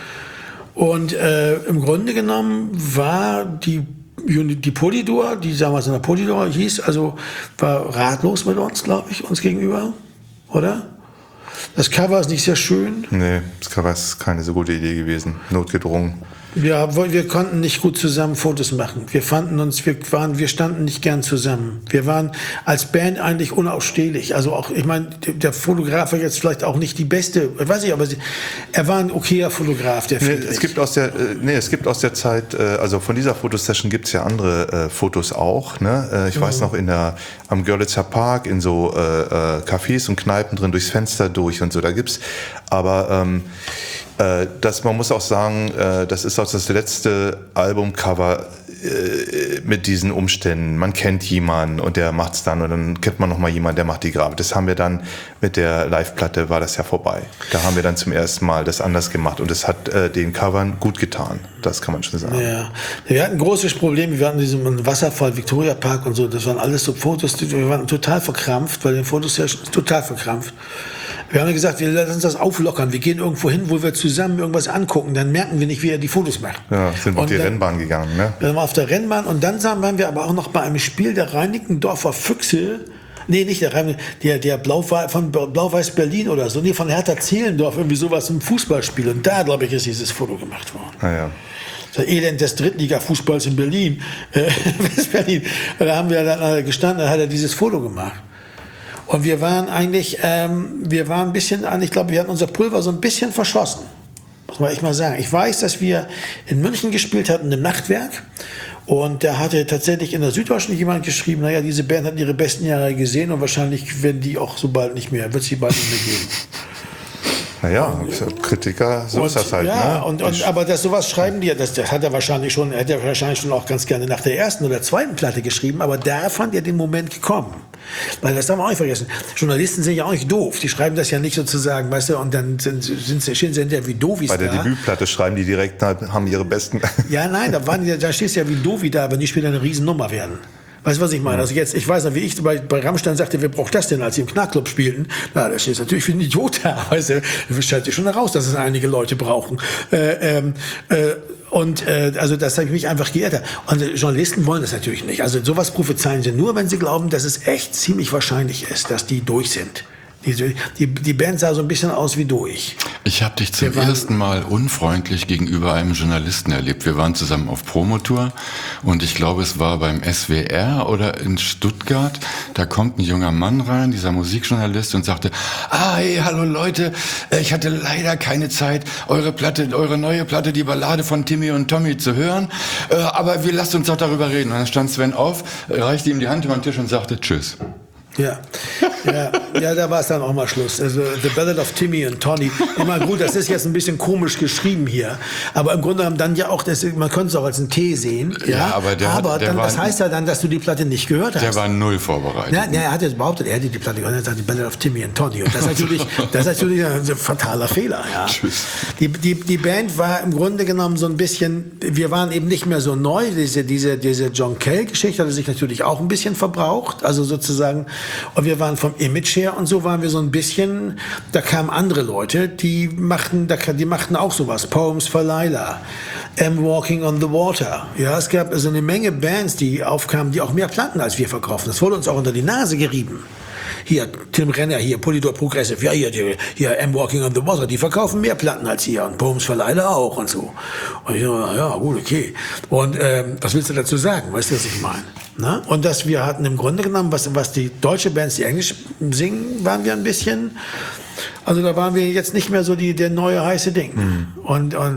Und äh, im Grunde genommen war die, die Polydor, die damals in der Polydor hieß, also war ratlos mit uns, glaube ich, uns gegenüber, oder? Das Cover ist nicht sehr schön. Nee, das Cover ist keine so gute Idee gewesen, notgedrungen. Ja, wir konnten nicht gut zusammen Fotos machen. Wir fanden uns, wir waren, wir standen nicht gern zusammen. Wir waren als Band eigentlich unausstehlich. Also auch, ich meine, der Fotograf war jetzt vielleicht auch nicht die beste, weiß ich, aber er war ein okayer Fotograf, der nee, es gibt aus der, nee, es gibt aus der Zeit, also von dieser Fotosession gibt es ja andere äh, Fotos auch. Ne? Ich mhm. weiß noch, in der, am Görlitzer Park, in so äh, Cafés und Kneipen drin, durchs Fenster durch und so, da gibt's, aber ähm, Äh, das, man muss auch sagen, äh, das ist auch das letzte Albumcover äh, mit diesen Umständen. Man kennt jemanden und der macht's dann und dann kennt man noch mal jemanden, der macht die Grafik. Das haben wir dann mit der Live-Platte, war das ja vorbei. Da haben wir dann zum ersten Mal das anders gemacht und es hat äh, den Covern gut getan. Das kann man schon sagen. Ja, wir hatten ein großes Problem. Wir hatten diesen Wasserfall, Victoria Park und so. Das waren alles so Fotos. Wir waren total verkrampft, bei den Fotos total verkrampft. Wir haben gesagt, wir lassen uns das auflockern. Wir gehen irgendwo hin, wo wir zusammen irgendwas angucken. Dann merken wir nicht, wie er die Fotos macht. Ja, sind auf die dann, Rennbahn gegangen, ne? Dann waren wir auf der Rennbahn und dann waren wir aber auch noch bei einem Spiel der Reinickendorfer Füchse. Nee, nicht der Reinickendorfer, der, der Blau, von Blau-Weiß Berlin oder so. Nee, von Hertha Zehlendorf, irgendwie sowas im Fußballspiel. Und da, glaube ich, ist dieses Foto gemacht worden. Ah, ja. Das Elend des Drittliga-Fußballs in Berlin. West-Berlin. Da haben wir dann gestanden, da hat er dieses Foto gemacht. Und wir waren eigentlich, ähm, wir waren ein bisschen, ich glaube, wir hatten unser Pulver so ein bisschen verschossen. Muss man echt mal sagen. Ich weiß, dass wir in München gespielt hatten, im Nachtwerk. Und da hatte tatsächlich in der Süddeutschen jemand geschrieben, naja, diese Band hat ihre besten Jahre gesehen und wahrscheinlich werden die auch so bald nicht mehr, wird sie bald nicht mehr geben. Naja, Kritiker, so und, ist das halt. Ja, ne? und, und, aber das, sowas schreiben die, das, das hat er wahrscheinlich schon, er hat er wahrscheinlich schon auch ganz gerne nach der ersten oder zweiten Platte geschrieben, aber da fand er den Moment gekommen. Weil das darf man auch nicht vergessen. Journalisten sind ja auch nicht doof. Die schreiben das ja nicht sozusagen, weißt du, und dann sind, sind, stehen sie hinterher wie Dovis da. Bei der da. Debütplatte schreiben die direkt, haben ihre besten. Ja, nein, da, waren die, da stehst du ja wie Dovi da, wenn die später eine Riesennummer werden. Weißt du, was ich meine? Also jetzt, ich weiß noch, wie ich bei, bei Rammstein sagte, wer braucht das denn, als sie im Knackklubb spielten? Na, da steht natürlich wie ein Idiot da. Weißt du, das stellt sich schon heraus, dass es einige Leute brauchen. Äh, ähm, äh, Und äh, also das habe ich mich einfach geirrt. Und äh, Journalisten wollen das natürlich nicht. Also sowas prophezeien sie nur, wenn sie glauben, dass es echt ziemlich wahrscheinlich ist, dass die durch sind. Die, die, die Band sah so ein bisschen aus wie durch. Ich habe dich zum ersten Mal unfreundlich gegenüber einem Journalisten erlebt. Wir waren zusammen auf Promotour und ich glaube, es war beim S W R oder in Stuttgart. Da kommt ein junger Mann rein, dieser Musikjournalist, und sagte, ah, hey, hallo Leute, ich hatte leider keine Zeit, eure Platte, eure neue Platte, die Ballade von Timmy und Tommy zu hören, aber wir lasst uns doch darüber reden. Und dann stand Sven auf, reichte ihm die Hand über den Tisch und sagte, tschüss. Ja, ja, ja, da war es dann auch mal Schluss. Also The Ballad of Timmy und Tony. Immer gut, das ist jetzt ein bisschen komisch geschrieben hier. Aber im Grunde genommen dann ja auch, das, man könnte es auch als ein T sehen. Ja, ja aber, der, aber der dann, war, das heißt ja dann, dass du die Platte nicht gehört hast. Der war null vorbereitet. Ja, ja, er hat jetzt behauptet, er hätte die Platte gehört, er sagt, die Ballad of Timmy und Tony. Und das ist natürlich, das ist natürlich ein fataler Fehler. Ja. Tschüss. Die, die, die Band war im Grunde genommen so ein bisschen, wir waren eben nicht mehr so neu. Diese, diese, diese John Cale-Geschichte hatte sich natürlich auch ein bisschen verbraucht. Also sozusagen, Und wir waren vom Image her und so waren wir so ein bisschen, da kamen andere Leute, die machten, die machten auch sowas. Poems for Lila, I'm Walking on the Water. Ja, es gab also eine Menge Bands, die aufkamen, die auch mehr Platten als wir verkaufen. Das wurde uns auch unter die Nase gerieben. Hier, Tim Renner, hier, Polydor Progressive, ja, hier, hier, hier, I'm Walking on the Water, die verkaufen mehr Platten als hier und Poems for Lila auch und so. Und ich so, ja, gut, okay. Und ähm, was willst du dazu sagen? Weißt du, was ich meine? Na? Und dass wir hatten im Grunde genommen, was, was die deutsche Bands, die Englisch singen, waren wir ein bisschen, also da waren wir jetzt nicht mehr so die, der neue heiße Ding. Mhm. Und, und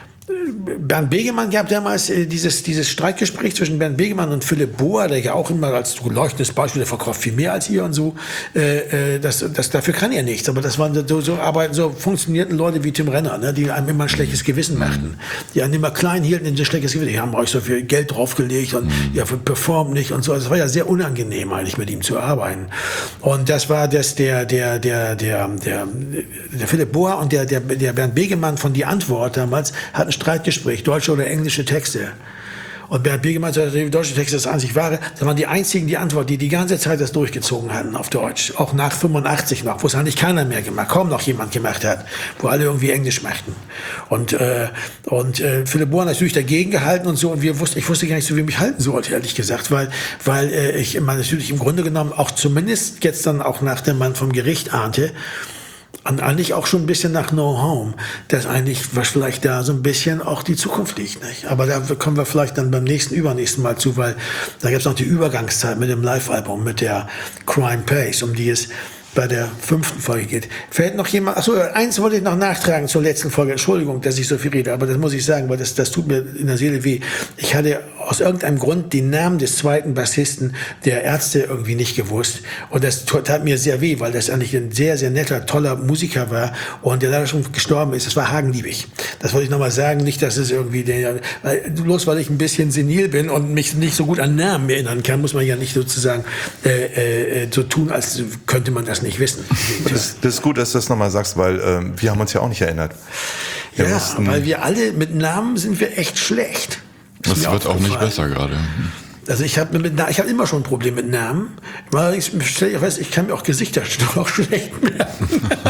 Bernd Begemann gab damals äh, dieses, dieses Streitgespräch zwischen Bernd Begemann und Philipp Boa, der ja auch immer als leuchtendes Beispiel, der verkauft viel mehr als ihr und so. Äh, äh, das, das, dafür kann er nichts. Aber das waren so, so, arbeiten, so funktionierten Leute wie Tim Renner, ne, die einem immer ein schlechtes Gewissen machten. Die einen immer klein hielten in ein schlechtes Gewissen. Die haben euch so viel Geld draufgelegt und mhm. ihr performt nicht und so. Also es war ja sehr unangenehm, eigentlich mit ihm zu arbeiten. Und das war das, der, der, der, der, der, der Philipp Boa und der, der, der Bernd Begemann von Die Antwort damals hatten Streitgespräch, deutsche oder englische Texte. Und Bernd Begemann sagte, die deutsche Texte das einzig wahre. Das waren die einzigen, die Antwort, die die ganze Zeit das durchgezogen hatten auf Deutsch. Auch nach fünfundachtzig noch, wo es eigentlich keiner mehr gemacht, kaum noch jemand gemacht hat, wo alle irgendwie Englisch machten. Und, äh, und äh, Philipp Bohr natürlich dagegen gehalten und so. Und wir wussten, ich wusste gar nicht so, wie ich mich halten sollte, ehrlich gesagt, weil, weil äh, ich immer natürlich im Grunde genommen auch zumindest jetzt dann auch nach dem Mann vom Gericht ahnte, und eigentlich auch schon ein bisschen nach No Home, dass eigentlich was vielleicht da so ein bisschen auch die Zukunft liegt, nicht? Aber da kommen wir vielleicht dann beim nächsten, übernächsten Mal zu, weil da gibt es noch die Übergangszeit mit dem Live-Album, mit der Crime Pays, um die es bei der fünften Folge geht. Fällt noch jemand, achso, eins wollte ich noch nachtragen zur letzten Folge. Entschuldigung, dass ich so viel rede, aber das muss ich sagen, weil das, das tut mir in der Seele weh. Ich hatte aus irgendeinem Grund den Namen des zweiten Bassisten der Ärzte irgendwie nicht gewusst. Und das tat mir sehr weh, weil das eigentlich ein sehr, sehr netter, toller Musiker war und der leider schon gestorben ist. Das war Hagen Liebig. Das wollte ich nochmal sagen. Nicht, dass es irgendwie, der, weil, bloß weil ich ein bisschen senil bin und mich nicht so gut an Namen erinnern kann, muss man ja nicht sozusagen äh, äh, so tun, als könnte man das nicht wissen. Das, das ist gut, dass du das nochmal sagst, weil ähm, wir haben uns ja auch nicht erinnert. Wir ja, mussten, weil wir alle mit Namen sind wir echt schlecht. Das, das wird auch nicht besser gerade. Also ich habe mit ich habe immer schon ein Problem mit Namen. Ich stelle ich fest, ich kann mir auch Gesichter auch schlecht merken.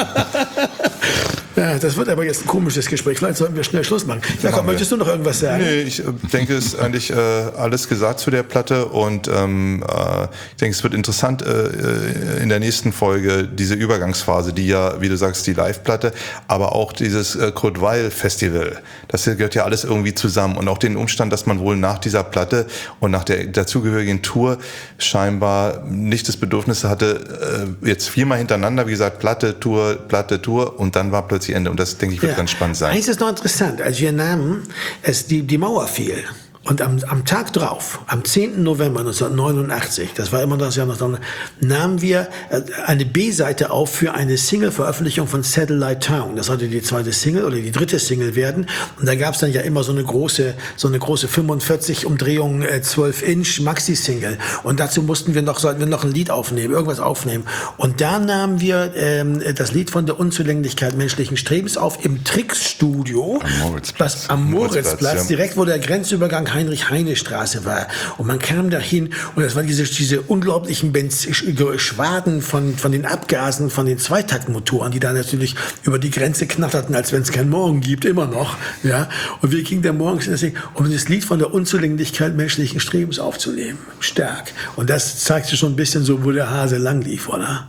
Ja, das wird aber jetzt ein komisches Gespräch. Vielleicht sollten wir schnell Schluss machen. Jakob, möchtest du noch irgendwas sagen? Nee, ich denke, es ist eigentlich äh, alles gesagt zu der Platte und ähm, äh, ich denke, es wird interessant äh, in der nächsten Folge diese Übergangsphase, die ja, wie du sagst, die Live-Platte, aber auch dieses äh, Kurt Weill Festival. Das gehört ja alles irgendwie zusammen und auch den Umstand, dass man wohl nach dieser Platte und nach der dazugehörigen Tour scheinbar nicht das Bedürfnis hatte, äh, jetzt viermal hintereinander, wie gesagt, Platte, Tour, Platte, Tour und dann war plötzlich Ende. Und das, denke ich, wird ja ganz spannend sein. Eins ist noch interessant. Als wir nahmen, es die, die Mauer fiel. Und am, am Tag drauf, am zehnten November neunzehnhundertneunundachtzig, das war immer das Jahr noch, nahmen wir eine B-Seite auf für eine Single-Veröffentlichung von Satellite Town. Das sollte die zweite Single oder die dritte Single werden. Und da gab es dann ja immer so eine große, so eine große fünfundvierzig Umdrehungen, zwölf Inch Maxi-Single. Und dazu mussten wir noch, sollten wir noch ein Lied aufnehmen, irgendwas aufnehmen. Und da nahmen wir ähm, das Lied von der Unzulänglichkeit menschlichen Strebens auf im Trix-Studio. Am Moritzplatz. Was am Moritzplatz, Moritzplatz, ja. direkt wo der Grenzübergang Heinrich-Heine-Straße war. Und man kam dahin und das waren diese, diese unglaublichen Benz Schwaden von, von den Abgasen, von den Zweitaktmotoren, die da natürlich über die Grenze knatterten, als wenn es keinen Morgen gibt, immer noch. Ja? Und wir gingen da morgens in das Ding, um das Lied von der Unzulänglichkeit menschlichen Strebens aufzunehmen. Stark. Und das zeigte schon ein bisschen so, wo der Hase lang lief, oder?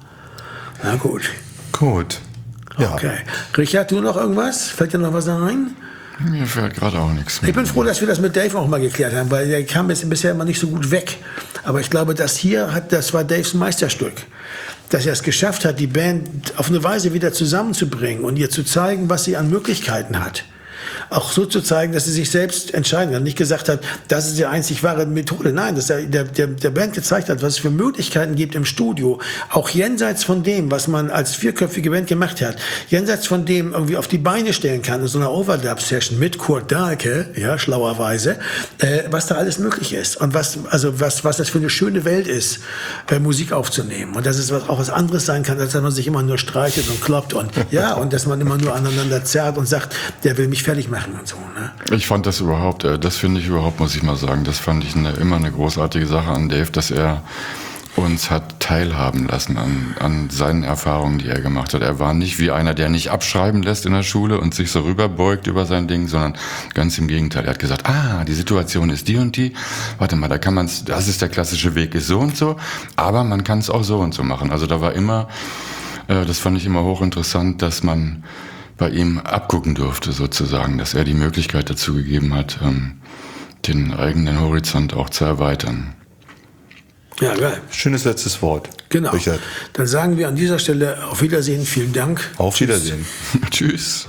Na gut. Gut. Ja. Okay. Richard, du noch irgendwas? Fällt dir noch was ein? Mir fällt gerade auch nichts mehr. Ich bin froh, dass wir das mit Dave auch mal geklärt haben, weil der kam jetzt bisher immer nicht so gut weg. Aber ich glaube, das hier hat, das war Daves Meisterstück. Dass er es geschafft hat, die Band auf eine Weise wieder zusammenzubringen und ihr zu zeigen, was sie an Möglichkeiten hat. Auch so zu zeigen, dass sie sich selbst entscheiden kann. Nicht gesagt hat, das ist die einzig wahre Methode. Nein, dass er der, der, der Band gezeigt hat, was es für Möglichkeiten gibt im Studio. Auch jenseits von dem, was man als vierköpfige Band gemacht hat. Jenseits von dem irgendwie auf die Beine stellen kann in so einer Overdub-Session mit Kurt Dahlke, ja, schlauerweise, äh, was da alles möglich ist. Und was, also was, was das für eine schöne Welt ist, äh, Musik aufzunehmen. Und dass es was, auch was anderes sein kann, als dass man sich immer nur streichelt und kloppt und, ja, und dass man immer nur aneinander zerrt und sagt, der will mich fertig machen und so, ne? Ich fand das überhaupt, das finde ich überhaupt, muss ich mal sagen, das fand ich eine, immer eine großartige Sache an Dave, dass er uns hat teilhaben lassen an, an seinen Erfahrungen, die er gemacht hat. Er war nicht wie einer, der nicht abschreiben lässt in der Schule und sich so rüberbeugt über sein Ding, sondern ganz im Gegenteil. Er hat gesagt, ah, die Situation ist die und die. Warte mal, da kann man's, das ist der klassische Weg, ist so und so, aber man kann es auch so und so machen. Also da war immer, äh, das fand ich immer hochinteressant, dass man bei ihm abgucken durfte sozusagen, dass er die Möglichkeit dazu gegeben hat, ähm, den eigenen Horizont auch zu erweitern. Ja, geil. Schönes letztes Wort. Genau. Richard. Dann sagen wir an dieser Stelle auf Wiedersehen, vielen Dank. Auf Wiedersehen. Tschüss.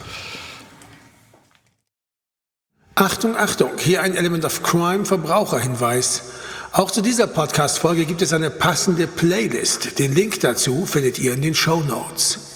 Achtung, Achtung, hier ein Element of Crime Verbraucherhinweis. Auch zu dieser Podcast-Folge gibt es eine passende Playlist. Den Link dazu findet ihr in den Shownotes.